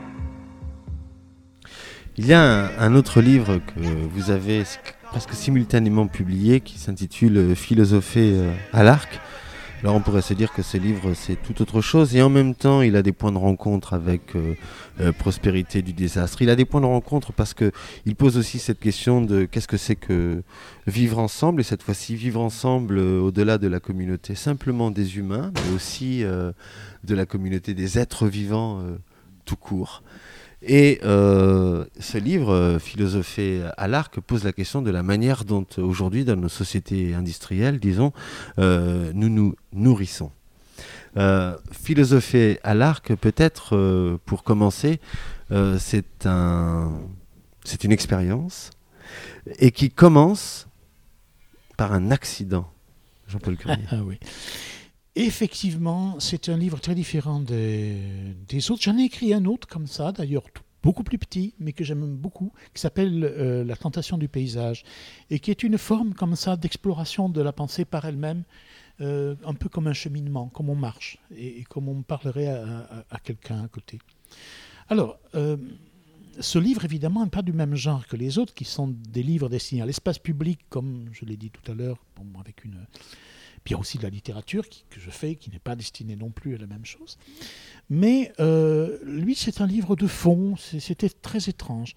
Il y a un autre livre que vous avez presque simultanément publié qui s'intitule Philosopher à l'arc. Alors on pourrait se dire que ce livre c'est tout autre chose et en même temps il a des points de rencontre avec Prospérité du désastre. Il a des points de rencontre parce qu'il pose aussi cette question de qu'est-ce que c'est que vivre ensemble, et cette fois-ci vivre ensemble au-delà de la communauté simplement des humains, mais aussi de la communauté des êtres vivants tout court. Et ce livre, Philosopher à l'arc, pose la question de la manière dont aujourd'hui, dans nos sociétés industrielles, disons, nous nous nourrissons. Philosopher à l'arc, peut-être, pour commencer, c'est une expérience et qui commence par un accident. Jean-Paul Curnier.
Ah oui. Effectivement, c'est un livre très différent des autres. J'en ai écrit un autre comme ça, d'ailleurs beaucoup plus petit, mais que j'aime beaucoup, qui s'appelle La tentation du paysage, et qui est une forme comme ça d'exploration de la pensée par elle-même, un peu comme un cheminement, comme on marche, et comme on parlerait à quelqu'un à côté. Alors, ce livre, évidemment, n'est pas du même genre que les autres, qui sont des livres destinés à l'espace public, comme je l'ai dit tout à l'heure, avec une... Puis il y a aussi de la littérature que je fais, qui n'est pas destinée non plus à la même chose. Mais lui, c'est un livre de fond, c'était très étrange.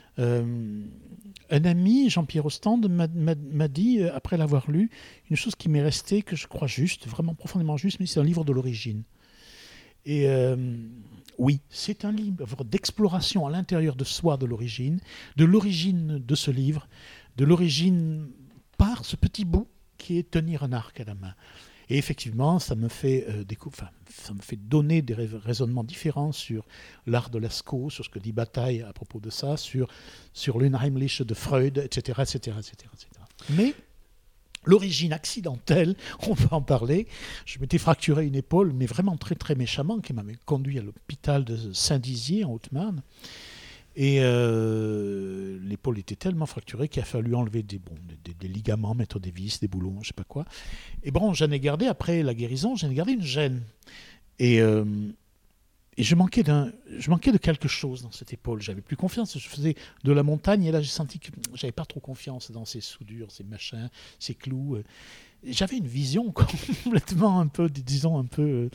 Un ami, Jean-Pierre Ostende, m'a dit, après l'avoir lu, une chose qui m'est restée, que je crois juste, vraiment profondément juste, mais c'est un livre de l'origine. Et oui, c'est un livre d'exploration à l'intérieur de soi de l'origine de ce livre, de l'origine par ce petit bout qui est tenir un arc à la main. Et effectivement, ça me fait donner des raisonnements différents sur l'art de Lascaux, sur ce que dit Bataille à propos de ça, sur l'Unheimliche de Freud, etc., etc., etc., etc. Mais l'origine accidentelle, on va en parler. Je m'étais fracturé une épaule, mais vraiment très très méchamment, qui m'avait conduit à l'hôpital de Saint-Dizier en Haute-Marne. Et l'épaule était tellement fracturée qu'il a fallu enlever des ligaments, mettre des vis, des boulons, je ne sais pas quoi. Et bon, j'en ai gardé, après la guérison, j'en ai gardé une gêne. Et je manquais de quelque chose dans cette épaule. J'avais plus confiance. Je faisais de la montagne et là, j'ai senti que j'avais pas trop confiance dans ces soudures, ces machins, ces clous. J'avais une vision complètement un peu, disons, un peu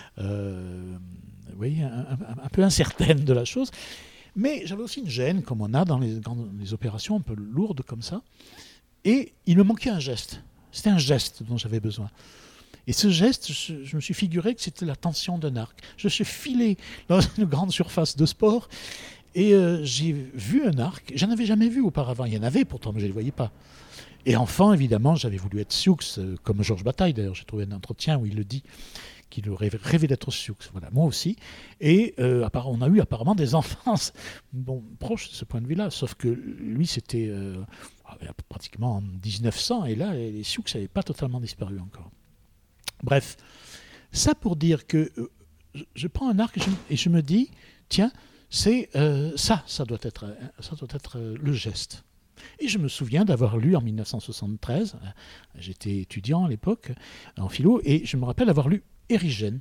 incertaine de la chose. Mais j'avais aussi une gêne, comme on a dans les opérations un peu lourdes comme ça. Et il me manquait un geste. C'était un geste dont j'avais besoin. Et ce geste, je me suis figuré que c'était la tension d'un arc. Je suis filé dans une grande surface de sport et j'ai vu un arc. J'en avais jamais vu auparavant. Il y en avait pourtant, mais je ne les voyais pas. Et enfin, évidemment, j'avais voulu être Sioux, comme Georges Bataille. D'ailleurs, j'ai trouvé un entretien où il le dit, qu'il rêvait d'être Sioux. Voilà, moi aussi. Et on a eu apparemment des enfances proches de ce point de vue-là. Sauf que lui, c'était pratiquement en 1900. Et là, les Sioux n'avaient pas totalement disparu encore. Bref, ça pour dire que je prends un arc et je me dis, tiens, c'est ça doit être le geste. Et je me souviens d'avoir lu en 1973, j'étais étudiant à l'époque en philo, et je me rappelle avoir lu Eugène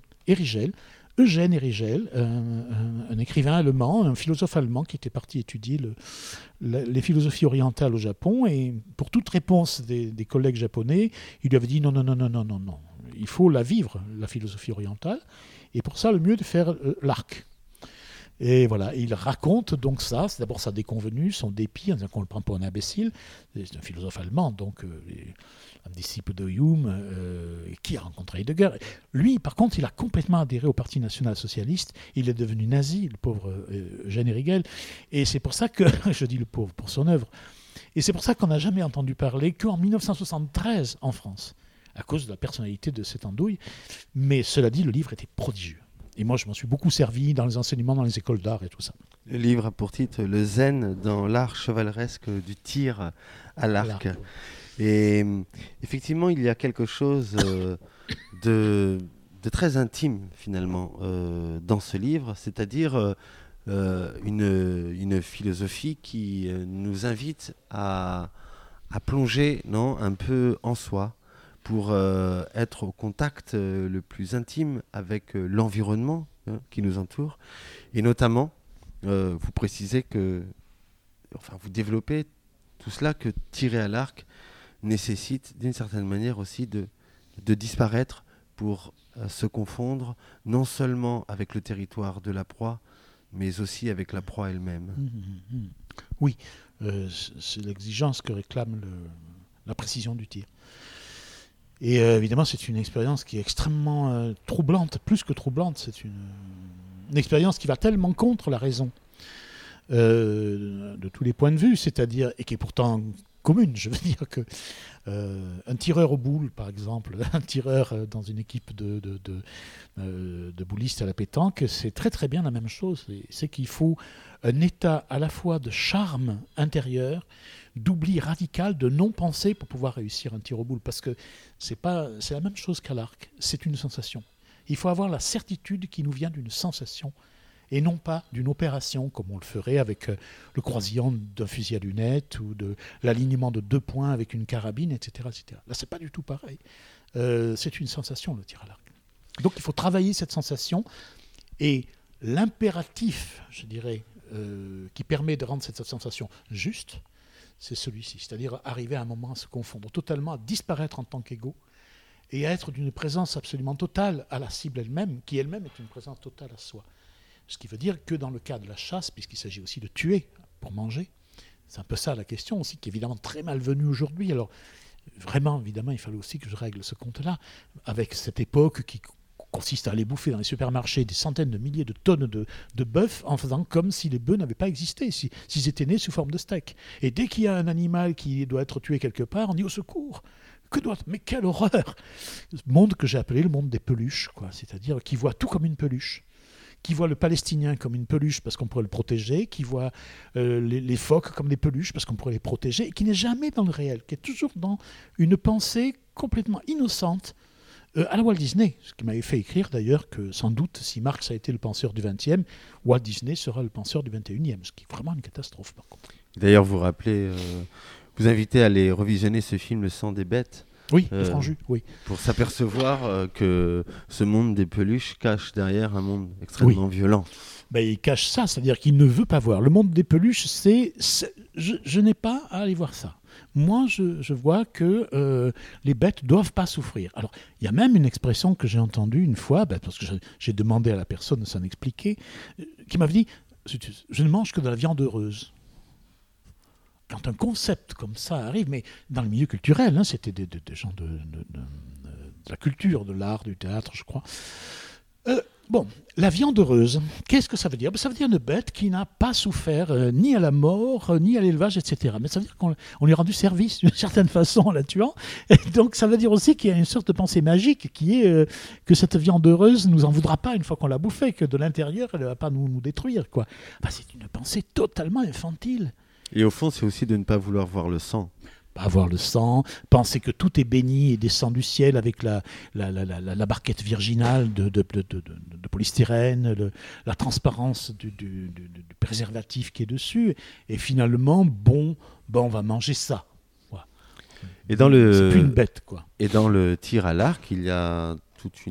Erigel, un écrivain allemand, un philosophe allemand qui était parti étudier les philosophies orientales au Japon, et pour toute réponse des collègues japonais, il lui avait dit non, il faut la vivre, la philosophie orientale, et pour ça, le mieux est de faire l'arc. Et voilà, il raconte donc ça, c'est d'abord sa déconvenue, son dépit, en disant qu'on le prend pour un imbécile. C'est un philosophe allemand, donc un disciple de Hume, qui a rencontré Heidegger. Lui, par contre, il a complètement adhéré au Parti national-socialiste, il est devenu nazi, le pauvre Eugène Erigel, et c'est pour ça que, je dis le pauvre, pour son œuvre, et c'est pour ça qu'on n'a jamais entendu parler qu'en 1973 en France, à cause de la personnalité de cette andouille, mais cela dit, le livre était prodigieux. Et moi, je m'en suis beaucoup servi dans les enseignements, dans les écoles d'art et tout ça.
Le livre a pour titre « Le zen dans l'art chevaleresque du tir à l'arc ». Et effectivement, il y a quelque chose de très intime, finalement, dans ce livre, c'est-à-dire une philosophie qui nous invite à plonger un peu en soi, pour être au contact le plus intime avec l'environnement qui nous entoure. Et notamment, vous précisez vous développez tout cela, que tirer à l'arc nécessite d'une certaine manière aussi de disparaître pour se confondre non seulement avec le territoire de la proie, mais aussi avec la proie elle-même.
Oui, c'est l'exigence que réclame la précision du tir. Et évidemment, c'est une expérience qui est extrêmement troublante, plus que troublante. C'est une expérience qui va tellement contre la raison de tous les points de vue, c'est-à-dire, et qui est pourtant commune. Je veux dire que un tireur aux boules, par exemple, un tireur dans une équipe de boulistes à la pétanque, c'est très très bien la même chose. C'est qu'il faut un état à la fois de charme intérieur, d'oubli radical, de non-pensée pour pouvoir réussir un tir aux boules. Parce que c'est la même chose qu'à l'arc, c'est une sensation. Il faut avoir la certitude qui nous vient d'une sensation et non pas d'une opération comme on le ferait avec le croisillon d'un fusil à lunettes ou de l'alignement de 2 points avec une carabine, etc. etc. Là, c'est pas du tout pareil. C'est une sensation, le tir à l'arc. Donc, il faut travailler cette sensation et l'impératif, je dirais, qui permet de rendre cette sensation juste, c'est celui-ci. C'est-à-dire arriver à un moment à se confondre totalement, à disparaître en tant qu'ego et à être d'une présence absolument totale à la cible elle-même, qui elle-même est une présence totale à soi. Ce qui veut dire que dans le cas de la chasse, puisqu'il s'agit aussi de tuer pour manger, c'est un peu ça la question aussi, qui est évidemment très malvenue aujourd'hui. Alors, vraiment, évidemment, il fallait aussi que je règle ce compte-là, avec cette époque qui consiste à aller bouffer dans les supermarchés des centaines de milliers de tonnes de bœufs en faisant comme si les bœufs n'avaient pas existé, s'ils étaient nés sous forme de steak. Et dès qu'il y a un animal qui doit être tué quelque part, on dit au secours. Mais quelle horreur! Ce monde que j'ai appelé le monde des peluches, quoi. C'est-à-dire qui voit tout comme une peluche, qui voit le Palestinien comme une peluche parce qu'on pourrait le protéger, qui voit les phoques comme des peluches parce qu'on pourrait les protéger, et qui n'est jamais dans le réel, qui est toujours dans une pensée complètement innocente, à la Walt Disney, ce qui m'avait fait écrire d'ailleurs que sans doute, si Marx a été le penseur du XXe, Walt Disney sera le penseur du XXIe, ce qui est vraiment une catastrophe par contre.
D'ailleurs, vous rappelez, vous invitez à aller revisionner ce film Le sang des bêtes.
Oui, Franju, oui.
Pour s'apercevoir que ce monde des peluches cache derrière un monde extrêmement violent.
Ben, il cache ça, c'est-à-dire qu'il ne veut pas voir. Le monde des peluches, je n'ai pas à aller voir ça. Moi, je vois que les bêtes ne doivent pas souffrir. Alors, il y a même une expression que j'ai entendue une fois, parce que j'ai demandé à la personne de s'en expliquer, qui m'avait dit « Je ne mange que de la viande heureuse ». Quand un concept comme ça arrive, mais dans le milieu culturel, c'était des gens de la culture, de l'art, du théâtre, je crois. La viande heureuse, qu'est-ce que ça veut dire? Ça veut dire une bête qui n'a pas souffert ni à la mort, ni à l'élevage, etc. Mais ça veut dire qu'on lui a rendu service d'une certaine façon en la tuant. Et donc ça veut dire aussi qu'il y a une sorte de pensée magique qui est que cette viande heureuse ne nous en voudra pas une fois qu'on l'a bouffée, que de l'intérieur, elle ne va pas nous détruire, quoi. C'est une pensée totalement infantile.
Et au fond, c'est aussi de ne pas vouloir voir le sang.
Pas voir le sang, penser que tout est béni et descend du ciel avec la barquette virginale de polystyrène, la transparence du préservatif qui est dessus. Et finalement, on va manger ça. Voilà.
Et dans
c'est plus une bête, quoi.
Et dans le tir à l'arc, il y a toute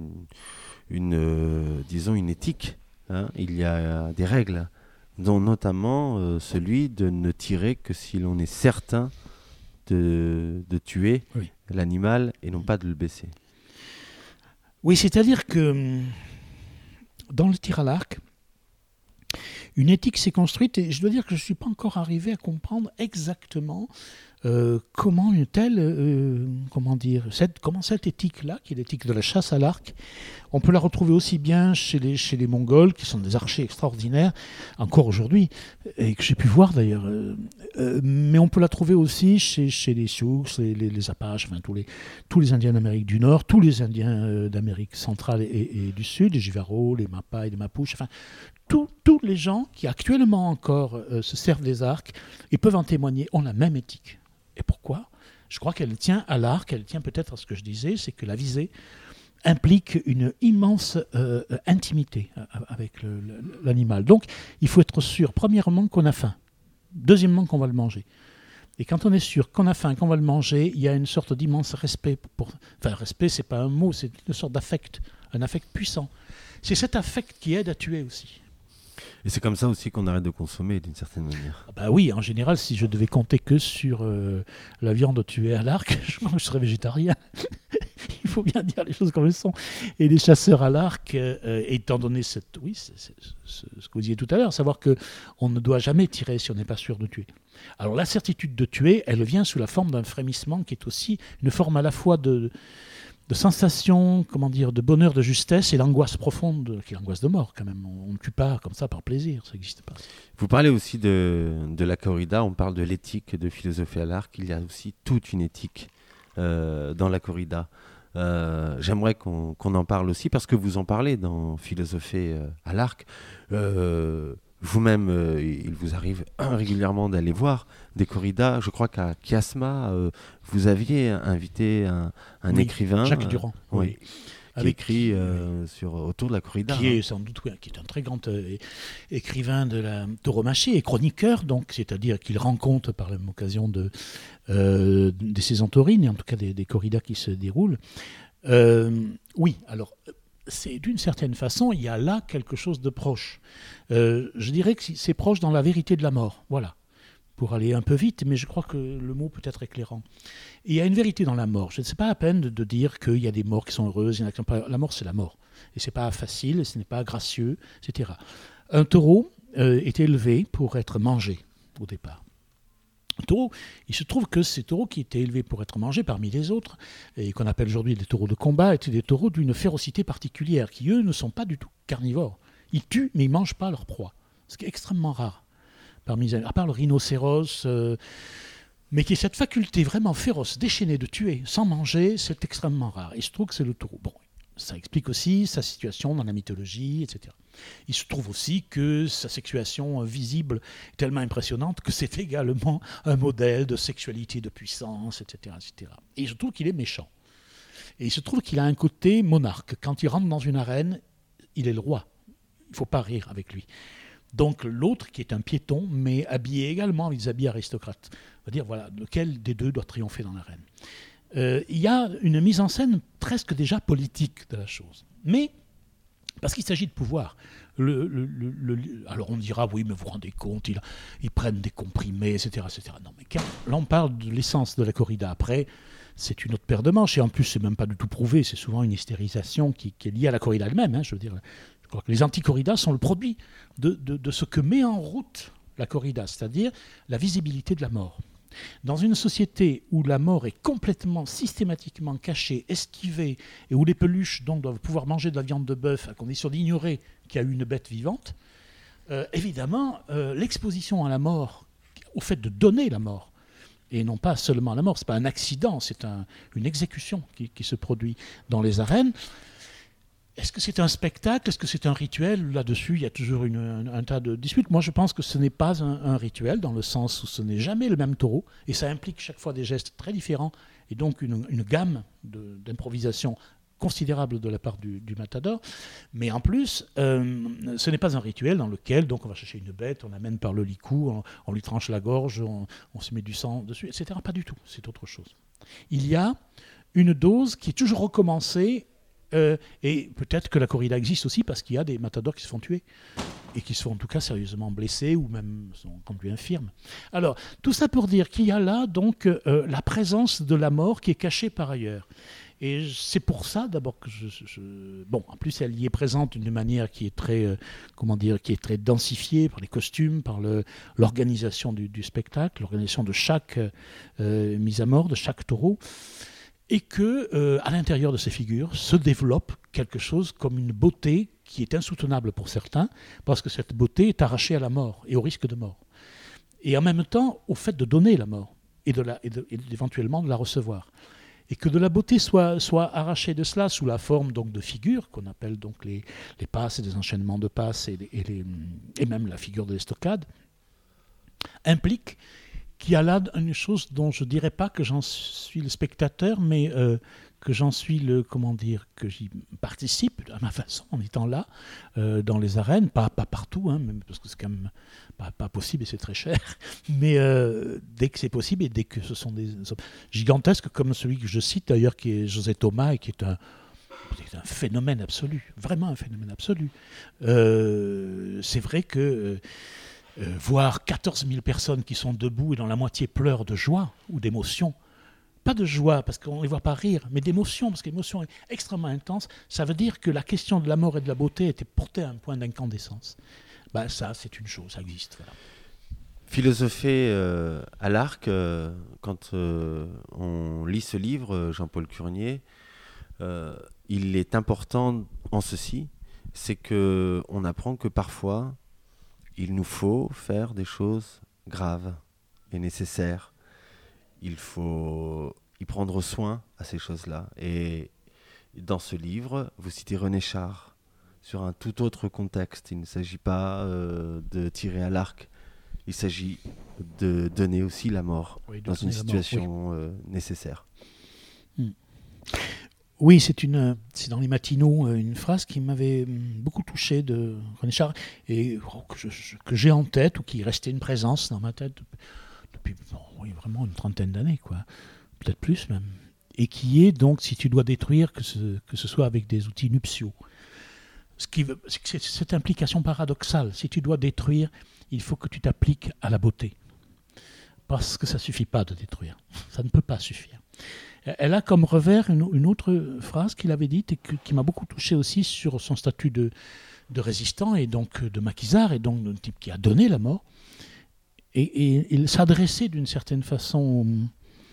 disons une éthique. Hein. Il y a des règles, dont notamment celui de ne tirer que si l'on est certain de tuer l'animal et non pas de le baisser.
Oui, c'est-à-dire que dans le tir à l'arc, une éthique s'est construite et je dois dire que je ne suis pas encore arrivé à comprendre exactement comment une telle, comment cette éthique-là, qui est l'éthique de la chasse à l'arc, on peut la retrouver aussi bien chez les Mongols, qui sont des archers extraordinaires, encore aujourd'hui, et que j'ai pu voir d'ailleurs, mais on peut la trouver aussi chez les Sioux, les Apaches, enfin, tous les Indiens d'Amérique du Nord, tous les Indiens d'Amérique centrale et du Sud, les Jivaros, les Mapas et les Mapuches, enfin, tous les gens qui actuellement encore se servent des arcs et peuvent en témoigner ont la même éthique. Et pourquoi ? Je crois qu'elle tient à l'arc, elle tient peut-être à ce que je disais, c'est que la visée implique une immense intimité avec l'animal. Donc, il faut être sûr, premièrement, qu'on a faim. Deuxièmement, qu'on va le manger. Et quand on est sûr qu'on a faim, qu'on va le manger, il y a une sorte d'immense respect. Enfin, respect, c'est pas un mot, c'est une sorte d'affect, un affect puissant. C'est cet affect qui aide à tuer aussi.
Et c'est comme ça aussi qu'on arrête de consommer d'une certaine manière.
Oui, en général, si je devais compter que sur la viande tuée à l'arc, je serais végétarien. Il faut bien dire les choses comme elles sont. Et les chasseurs à l'arc, étant donné ce que vous disiez tout à l'heure, savoir qu'on ne doit jamais tirer si on n'est pas sûr de tuer. Alors la certitude de tuer, elle vient sous la forme d'un frémissement qui est aussi une forme à la fois sensation, de bonheur, de justesse, et l'angoisse profonde, qui est l'angoisse de mort quand même. On ne tue pas comme ça par plaisir, ça n'existe pas.
Vous parlez aussi de la corrida, on parle de l'éthique de philosophie à l'arc, il y a aussi toute une éthique dans la corrida. J'aimerais qu'on en parle aussi, parce que vous en parlez dans Philosophie à l'arc. Vous-même, il vous arrive régulièrement d'aller voir des corridas. Je crois qu'à Kiasma, vous aviez invité un écrivain,
Jacques Durand,
qui écrit autour de la corrida.
Qui est sans doute qui est un très grand écrivain de la tauromachie et chroniqueur, donc, c'est-à-dire qu'il rend compte par la même occasion des saisons taurines, et en tout cas des corridas qui se déroulent. Oui, alors... c'est d'une certaine façon, il y a là quelque chose de proche. Je dirais que c'est proche dans la vérité de la mort, voilà, pour aller un peu vite, mais je crois que le mot peut être éclairant. Et il y a une vérité dans la mort. Je ne sais pas à peine de dire qu'il y a des morts qui sont heureuses, il y en a qui sont pas... La mort, c'est la mort. Et ce n'est pas facile, ce n'est pas gracieux, etc. Un taureau est élevé pour être mangé, au départ. Taureau, il se trouve que ces taureaux qui étaient élevés pour être mangés parmi les autres, et qu'on appelle aujourd'hui des taureaux de combat, étaient des taureaux d'une férocité particulière, qui eux ne sont pas du tout carnivores. Ils tuent, mais ils ne mangent pas leur proie, ce qui est extrêmement rare. À part le rhinocéros, mais qui est cette faculté vraiment féroce, déchaînée de tuer sans manger, c'est extrêmement rare. Il se trouve que c'est le taureau. Bon, ça explique aussi sa situation dans la mythologie, etc. Il se trouve aussi que sa sexuation visible est tellement impressionnante que c'est également un modèle de sexualité, de puissance, etc., etc. Et il se trouve qu'il est méchant. Et il se trouve qu'il a un côté monarque. Quand il rentre dans une arène, il est le roi. Il ne faut pas rire avec lui. Donc l'autre, qui est un piéton, mais habillé également avec des habits aristocrates, va dire, voilà, lequel des deux doit triompher dans l'arène. Il y a une mise en scène presque déjà politique de la chose. Mais... parce qu'il s'agit de pouvoir. Alors on dira, oui, mais vous vous rendez compte, ils prennent des comprimés, etc., etc. Non, mais quand là on parle de l'essence de la corrida, après, c'est une autre paire de manches, et en plus, c'est même pas du tout prouvé, c'est souvent une hystérisation qui est liée à la corrida elle-même. Hein, je veux dire, je crois que les anti-corridas sont le produit de ce que met en route la corrida, c'est-à-dire la visibilité de la mort. Dans une société où la mort est complètement, systématiquement cachée, esquivée, et où les peluches donc, doivent pouvoir manger de la viande de bœuf à condition d'ignorer qu'il y a eu une bête vivante, évidemment, l'exposition à la mort, au fait de donner la mort, et non pas seulement la mort, ce n'est pas un accident, c'est une exécution qui se produit dans les arènes. Est-ce que c'est un spectacle? Est-ce que c'est un rituel? Là-dessus, il y a toujours un tas de disputes. Moi, je pense que ce n'est pas un rituel, dans le sens où ce n'est jamais le même taureau, et ça implique chaque fois des gestes très différents, et donc une gamme d'improvisation considérable de la part du matador. Mais en plus, ce n'est pas un rituel dans lequel donc, on va chercher une bête, on l'amène par le licou, on lui tranche la gorge, on se met du sang dessus, etc. Pas du tout, c'est autre chose. Il y a une dose qui est toujours recommencée. Et peut-être que la corrida existe aussi parce qu'il y a des matadors qui se font tuer et qui sont en tout cas sérieusement blessés ou même sont conduits infirmes. Alors, tout ça pour dire qu'il y a là donc la présence de la mort qui est cachée par ailleurs. Et c'est pour ça d'abord que bon, en plus elle y est présente d'une manière qui est très, qui est très densifiée par les costumes, par l'organisation du spectacle, l'organisation de chaque mise à mort, de chaque taureau. Et que, à l'intérieur de ces figures, se développe quelque chose comme une beauté qui est insoutenable pour certains, parce que cette beauté est arrachée à la mort et au risque de mort. Et en même temps, au fait de donner la mort et éventuellement de la recevoir. Et que de la beauté soit arrachée de cela sous la forme donc, de figures, qu'on appelle donc les passes et des enchaînements de passes et même la figure de l'estocade, implique qu'il y a là une chose dont je ne dirais pas que j'en suis le spectateur, mais que j'en suis que j'y participe à ma façon en étant là, dans les arènes, pas partout, hein, même parce que c'est quand même pas possible et c'est très cher, mais dès que c'est possible et dès que ce sont des hommes gigantesques comme celui que je cite d'ailleurs, qui est José Thomas et qui est un phénomène absolu, vraiment un phénomène absolu. C'est vrai que voir 14 000 personnes qui sont debout et dont la moitié pleurent de joie ou d'émotion, pas de joie parce qu'on ne les voit pas rire, mais d'émotion, parce que l'émotion est extrêmement intense, ça veut dire que la question de la mort et de la beauté était portée à un point d'incandescence. Ben ça, c'est une chose, ça existe. Voilà.
Philosopher à l'arc, quand on lit ce livre, Jean-Paul Curnier, il est important en ceci, c'est qu'on apprend que parfois, il nous faut faire des choses graves et nécessaires. Il faut y prendre soin à ces choses-là. Et dans ce livre, vous citez René Char sur un tout autre contexte. Il ne s'agit pas de tirer à l'arc. Il s'agit de donner aussi la mort dans une situation nécessaire.
Oui, c'est dans les matinaux une phrase qui m'avait beaucoup touché de René Char et que j'ai en tête ou qui restait une présence dans ma tête depuis vraiment une trentaine d'années, quoi, peut-être plus même. Et qui est donc, si tu dois détruire, que ce soit avec des outils nuptiaux. C'est cette implication paradoxale. Si tu dois détruire, il faut que tu t'appliques à la beauté. Parce que ça ne suffit pas de détruire. Ça ne peut pas suffire. Elle a comme revers une autre phrase qu'il avait dite et qui m'a beaucoup touché aussi sur son statut de résistant et donc de maquisard et donc d'un type qui a donné la mort. Et il s'adressait d'une certaine façon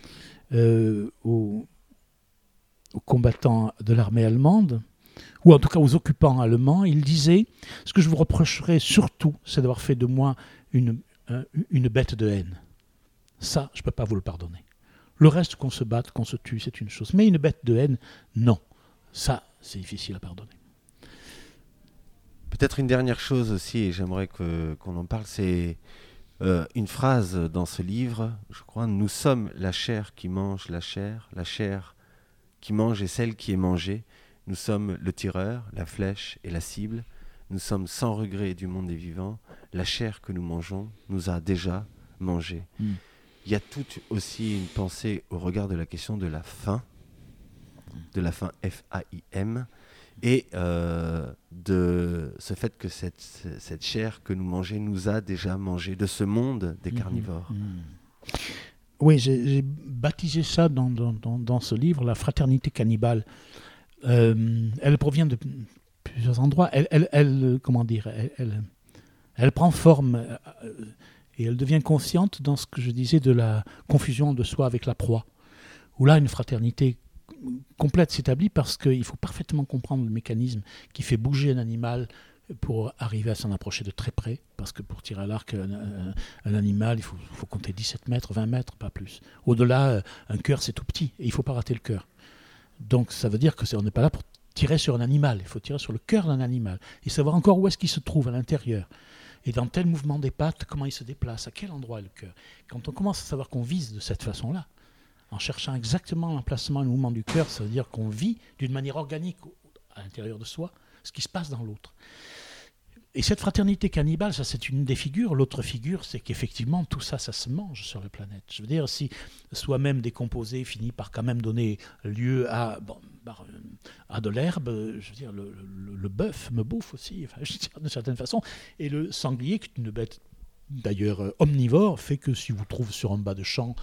aux combattants de l'armée allemande, ou en tout cas aux occupants allemands. Il disait « Ce que je vous reprocherai surtout, c'est d'avoir fait de moi une bête de haine. Ça, je ne peux pas vous le pardonner. Le reste, qu'on se batte, qu'on se tue, c'est une chose. Mais une bête de haine, non. Ça, c'est difficile à pardonner. »
Peut-être une dernière chose aussi, et j'aimerais qu'on en parle, c'est une phrase dans ce livre, je crois, « Nous sommes la chair qui mange la chair qui mange est celle qui est mangée. Nous sommes le tireur, la flèche et la cible. Nous sommes sans regret du monde des vivants. La chair que nous mangeons nous a déjà mangés. » Il y a toute aussi une pensée au regard de la question de la faim F-A-I-M, et de ce fait que cette chair que nous mangeons nous a déjà mangé, de ce monde des carnivores.
Oui, j'ai baptisé ça dans ce livre, la fraternité cannibale. Elle provient de plusieurs endroits. Elle prend forme et elle devient consciente dans ce que je disais de la confusion de soi avec la proie, où là, une fraternité complète s'établit parce qu'il faut parfaitement comprendre le mécanisme qui fait bouger un animal pour arriver à s'en approcher de très près, parce que pour tirer à l'arc un animal, il faut compter 17 mètres, 20 mètres, pas plus. Au-delà, un cœur, c'est tout petit, et il ne faut pas rater le cœur. Donc ça veut dire qu'on n'est pas là pour tirer sur un animal, il faut tirer sur le cœur d'un animal, et savoir encore où est-ce qu'il se trouve à l'intérieur. Et dans tel mouvement des pattes, comment il se déplace, à quel endroit est le cœur. Quand on commence à savoir qu'on vise de cette façon-là, en cherchant exactement l'emplacement et le mouvement du cœur, ça veut dire qu'on vit d'une manière organique à l'intérieur de soi ce qui se passe dans l'autre. Et cette fraternité cannibale, ça c'est une des figures. L'autre figure, c'est qu'effectivement, tout ça, ça se mange sur la planète. Je veux dire, si soi-même décomposé finit par quand même donner lieu à de l'herbe, je veux dire, le bœuf me bouffe aussi, enfin, je veux dire, d'une certaine façon. Et le sanglier, qui est une bête d'ailleurs omnivore, fait que si vous trouvez sur un bas de champ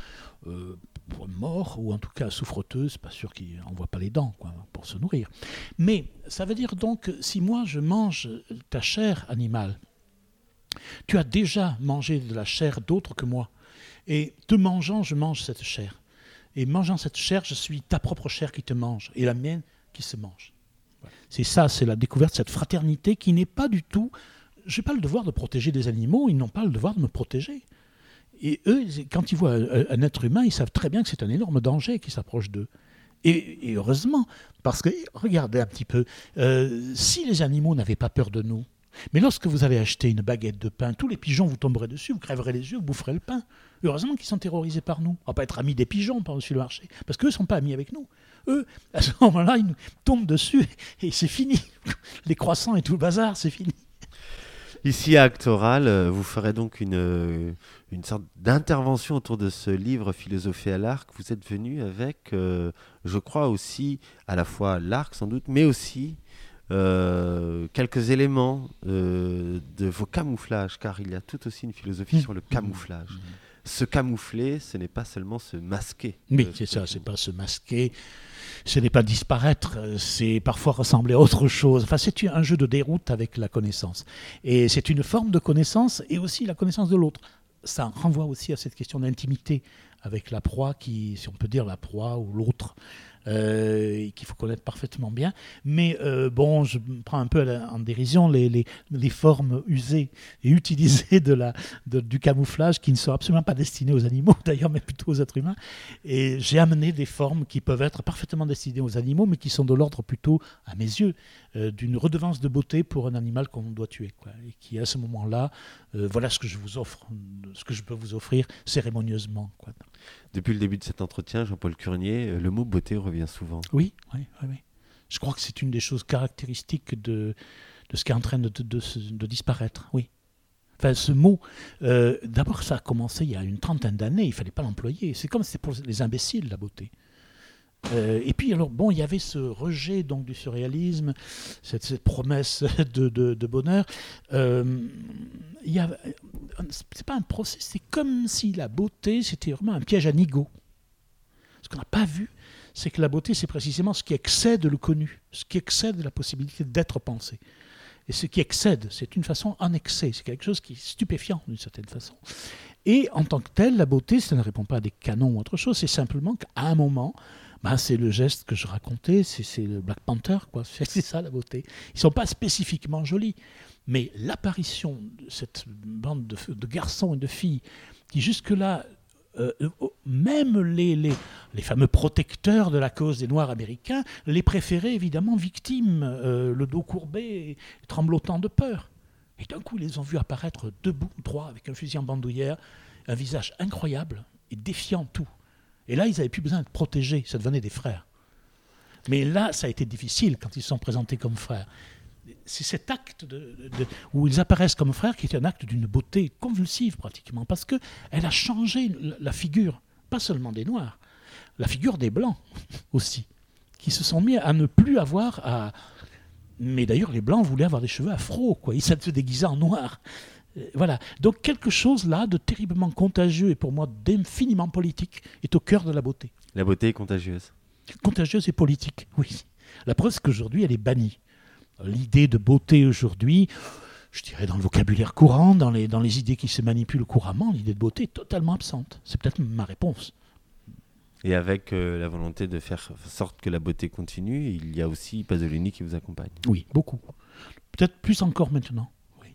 mort, ou en tout cas souffreteuse, pas sûr qu'il n'envoie pas les dents pour se nourrir. Mais ça veut dire donc, si moi je mange ta chair animale, tu as déjà mangé de la chair d'autres que moi. Et te mangeant, je mange cette chair. Et mangeant cette chair, je suis ta propre chair qui te mange, et la mienne qui se mange. Voilà. C'est ça, c'est la découverte de cette fraternité qui n'est pas du tout... Je n'ai pas le devoir de protéger des animaux, ils n'ont pas le devoir de me protéger. Et eux, quand ils voient un être humain, ils savent très bien que c'est un énorme danger qui s'approche d'eux. Et heureusement, parce que, regardez un petit peu, si les animaux n'avaient pas peur de nous, mais lorsque vous allez acheter une baguette de pain, tous les pigeons vous tomberaient dessus, vous crèverez les yeux, vous boufferez le pain. Heureusement qu'ils sont terrorisés par nous. On ne va pas être amis des pigeons par-dessus le marché, parce qu'eux ne sont pas amis avec nous. Eux, à ce moment-là, ils nous tombent dessus et c'est fini. Les croissants et tout le bazar, c'est fini.
Ici à Actoral, vous ferez donc une sorte d'intervention autour de ce livre Philosophie à l'arc. Vous êtes venu avec, je crois aussi, à la fois l'arc sans doute, mais aussi quelques éléments de vos camouflages, car il y a tout aussi une philosophie sur le camouflage. Se camoufler, ce n'est pas seulement se masquer.
Oui, c'est ça, c'est pas se masquer, ce n'est pas disparaître, c'est parfois ressembler à autre chose. Enfin, c'est un jeu de déroute avec la connaissance. Et c'est une forme de connaissance et aussi la connaissance de l'autre. Ça renvoie aussi à cette question d'intimité avec la proie qui, si on peut dire la proie ou l'autre, qu'il faut connaître parfaitement bien. Mais bon, je prends un peu en dérision les formes usées et utilisées du camouflage qui ne sont absolument pas destinées aux animaux, d'ailleurs, mais plutôt aux êtres humains. Et j'ai amené des formes qui peuvent être parfaitement destinées aux animaux, mais qui sont de l'ordre plutôt, à mes yeux, d'une redevance de beauté pour un animal qu'on doit tuer, quoi. Et qui, à ce moment-là, voilà ce que je vous offre, ce que je peux vous offrir cérémonieusement, quoi.
Depuis le début de cet entretien, Jean-Paul Curnier, le mot beauté revient souvent.
Oui. Je crois que c'est une des choses caractéristiques de ce qui est en train de disparaître, oui. Enfin, ce mot, d'abord, ça a commencé il y a une trentaine d'années, il ne fallait pas l'employer. C'est comme si c'était pour les imbéciles, la beauté. Et puis, alors, bon, il y avait ce rejet donc, du surréalisme, cette promesse de bonheur. C'est pas un procès, c'est comme si la beauté, c'était vraiment un piège à nigo. Ce qu'on n'a pas vu, c'est que la beauté, c'est précisément ce qui excède le connu, ce qui excède la possibilité d'être pensé. Et ce qui excède, c'est une façon en excès, c'est quelque chose qui est stupéfiant d'une certaine façon. Et en tant que tel, la beauté, ça ne répond pas à des canons ou autre chose, c'est simplement qu'à un moment, c'est le geste que je racontais, c'est le Black Panther, quoi. C'est ça la beauté. Ils ne sont pas spécifiquement jolis, mais l'apparition de cette bande de garçons et de filles qui jusque-là, même les fameux protecteurs de la cause des Noirs américains, les préféraient évidemment victimes, le dos courbé et tremblotant de peur. Et d'un coup, ils les ont vus apparaître debout, droit, avec un fusil en bandoulière, un visage incroyable et défiant tout. Et là, ils n'avaient plus besoin d'être protégés, ça devenait des frères. Mais là, ça a été difficile quand ils se sont présentés comme frères. C'est cet acte où ils apparaissent comme frères qui est un acte d'une beauté convulsive pratiquement, parce qu'elle a changé la figure, pas seulement des Noirs, la figure des Blancs aussi, qui se sont mis à ne plus avoir à... Mais d'ailleurs, les Blancs voulaient avoir des cheveux afro, quoi. Ils se déguisaient en noir. Voilà. Donc quelque chose là de terriblement contagieux et pour moi d'infiniment politique est au cœur de la beauté.
La beauté est contagieuse.
Contagieuse et politique, oui. La preuve, c'est qu'aujourd'hui, elle est bannie. L'idée de beauté aujourd'hui, je dirais dans le vocabulaire courant, dans les idées qui se manipulent couramment, l'idée de beauté est totalement absente. C'est peut-être ma réponse.
Et avec la volonté de faire sorte que la beauté continue, il y a aussi Pasolini qui vous accompagne.
Oui, beaucoup. Peut-être plus encore maintenant.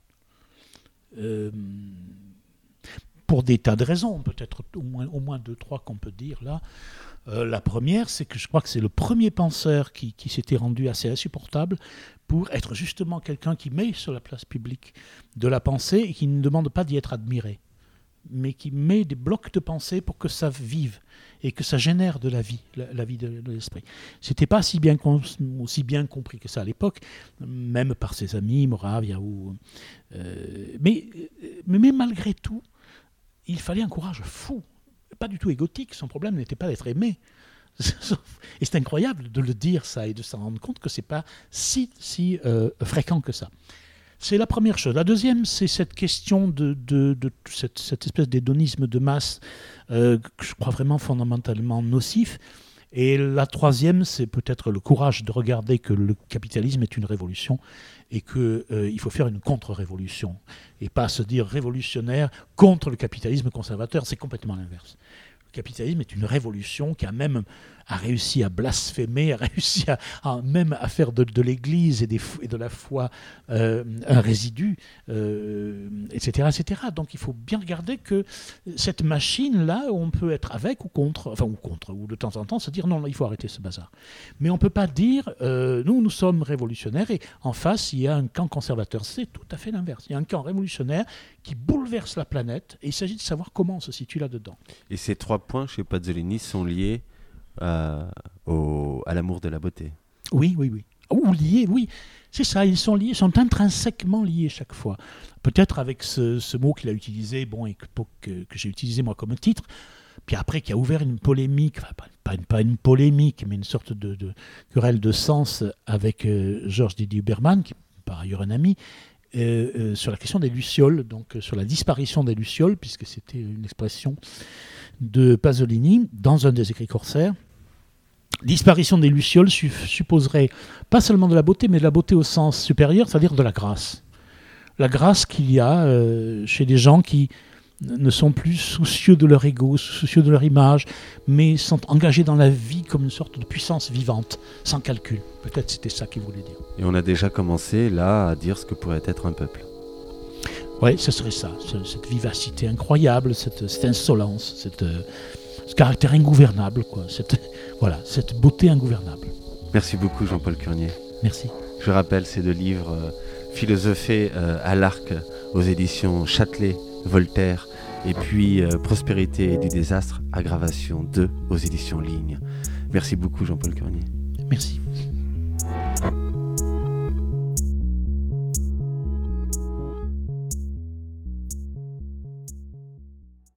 Pour des tas de raisons, peut-être au moins 2-3 qu'on peut dire là. La première, c'est que je crois que c'est le premier penseur qui s'était rendu assez insupportable pour être justement quelqu'un qui met sur la place publique de la pensée et qui ne demande pas d'y être admiré, mais qui met des blocs de pensée pour que ça vive et que ça génère de la vie, la vie de l'esprit. C'était pas aussi bien compris que ça à l'époque, même par ses amis, Moravia mais malgré tout, il fallait un courage fou, pas du tout égotique. Son problème n'était pas d'être aimé. Et c'est incroyable de le dire ça et de s'en rendre compte que c'est pas si fréquent que ça. C'est la première chose. La deuxième, c'est cette question de cette espèce d'hédonisme de masse que je crois vraiment fondamentalement nocif. Et la troisième, c'est peut-être le courage de regarder que le capitalisme est une révolution et qu'il faut faire une contre-révolution. Et pas se dire révolutionnaire contre le capitalisme conservateur, c'est complètement l'inverse. Le capitalisme est une révolution qui a réussi à blasphémer, a réussi même à faire de l'Église et de la foi un résidu, etc., etc. Donc il faut bien regarder que cette machine-là, on peut être avec ou contre, ou de temps en temps se dire non, il faut arrêter ce bazar. Mais on ne peut pas dire nous sommes révolutionnaires et en face il y a un camp conservateur. C'est tout à fait l'inverse. Il y a un camp révolutionnaire qui bouleverse la planète et il s'agit de savoir comment on se situe là-dedans.
Et ces 3 points chez Pasolini sont liés à l'amour de la beauté.
Oui. Ou liés, oui. C'est ça, ils sont liés, sont intrinsèquement liés chaque fois. Peut-être avec ce mot qu'il a utilisé, et que j'ai utilisé moi comme titre, puis après qui a ouvert une polémique, enfin pas une polémique, mais une sorte de querelle de sens avec Georges Didier Huberman, qui est par ailleurs un ami, sur la question des lucioles, donc sur la disparition des lucioles, puisque c'était une expression de Pasolini dans un des écrits corsaires. Disparition des lucioles supposerait pas seulement de la beauté, mais de la beauté au sens supérieur, c'est-à-dire de la grâce. La grâce qu'il y a chez des gens qui ne sont plus soucieux de leur ego, soucieux de leur image, mais sont engagés dans la vie comme une sorte de puissance vivante, sans calcul. Peut-être c'était ça qu'il voulait dire.
Et on a déjà commencé là à dire ce que pourrait être un peuple.
Oui, ce serait ça, cette vivacité incroyable, cette insolence, ce caractère ingouvernable, quoi, cette beauté ingouvernable.
Merci beaucoup Jean-Paul Curnier.
Merci.
Je rappelle ces 2 livres, Philosophée à l'arc aux éditions Châtelet, Voltaire, et puis Prospérité et du désastre, Aggravation 2 aux éditions Ligne. Merci beaucoup Jean-Paul Curnier.
Merci.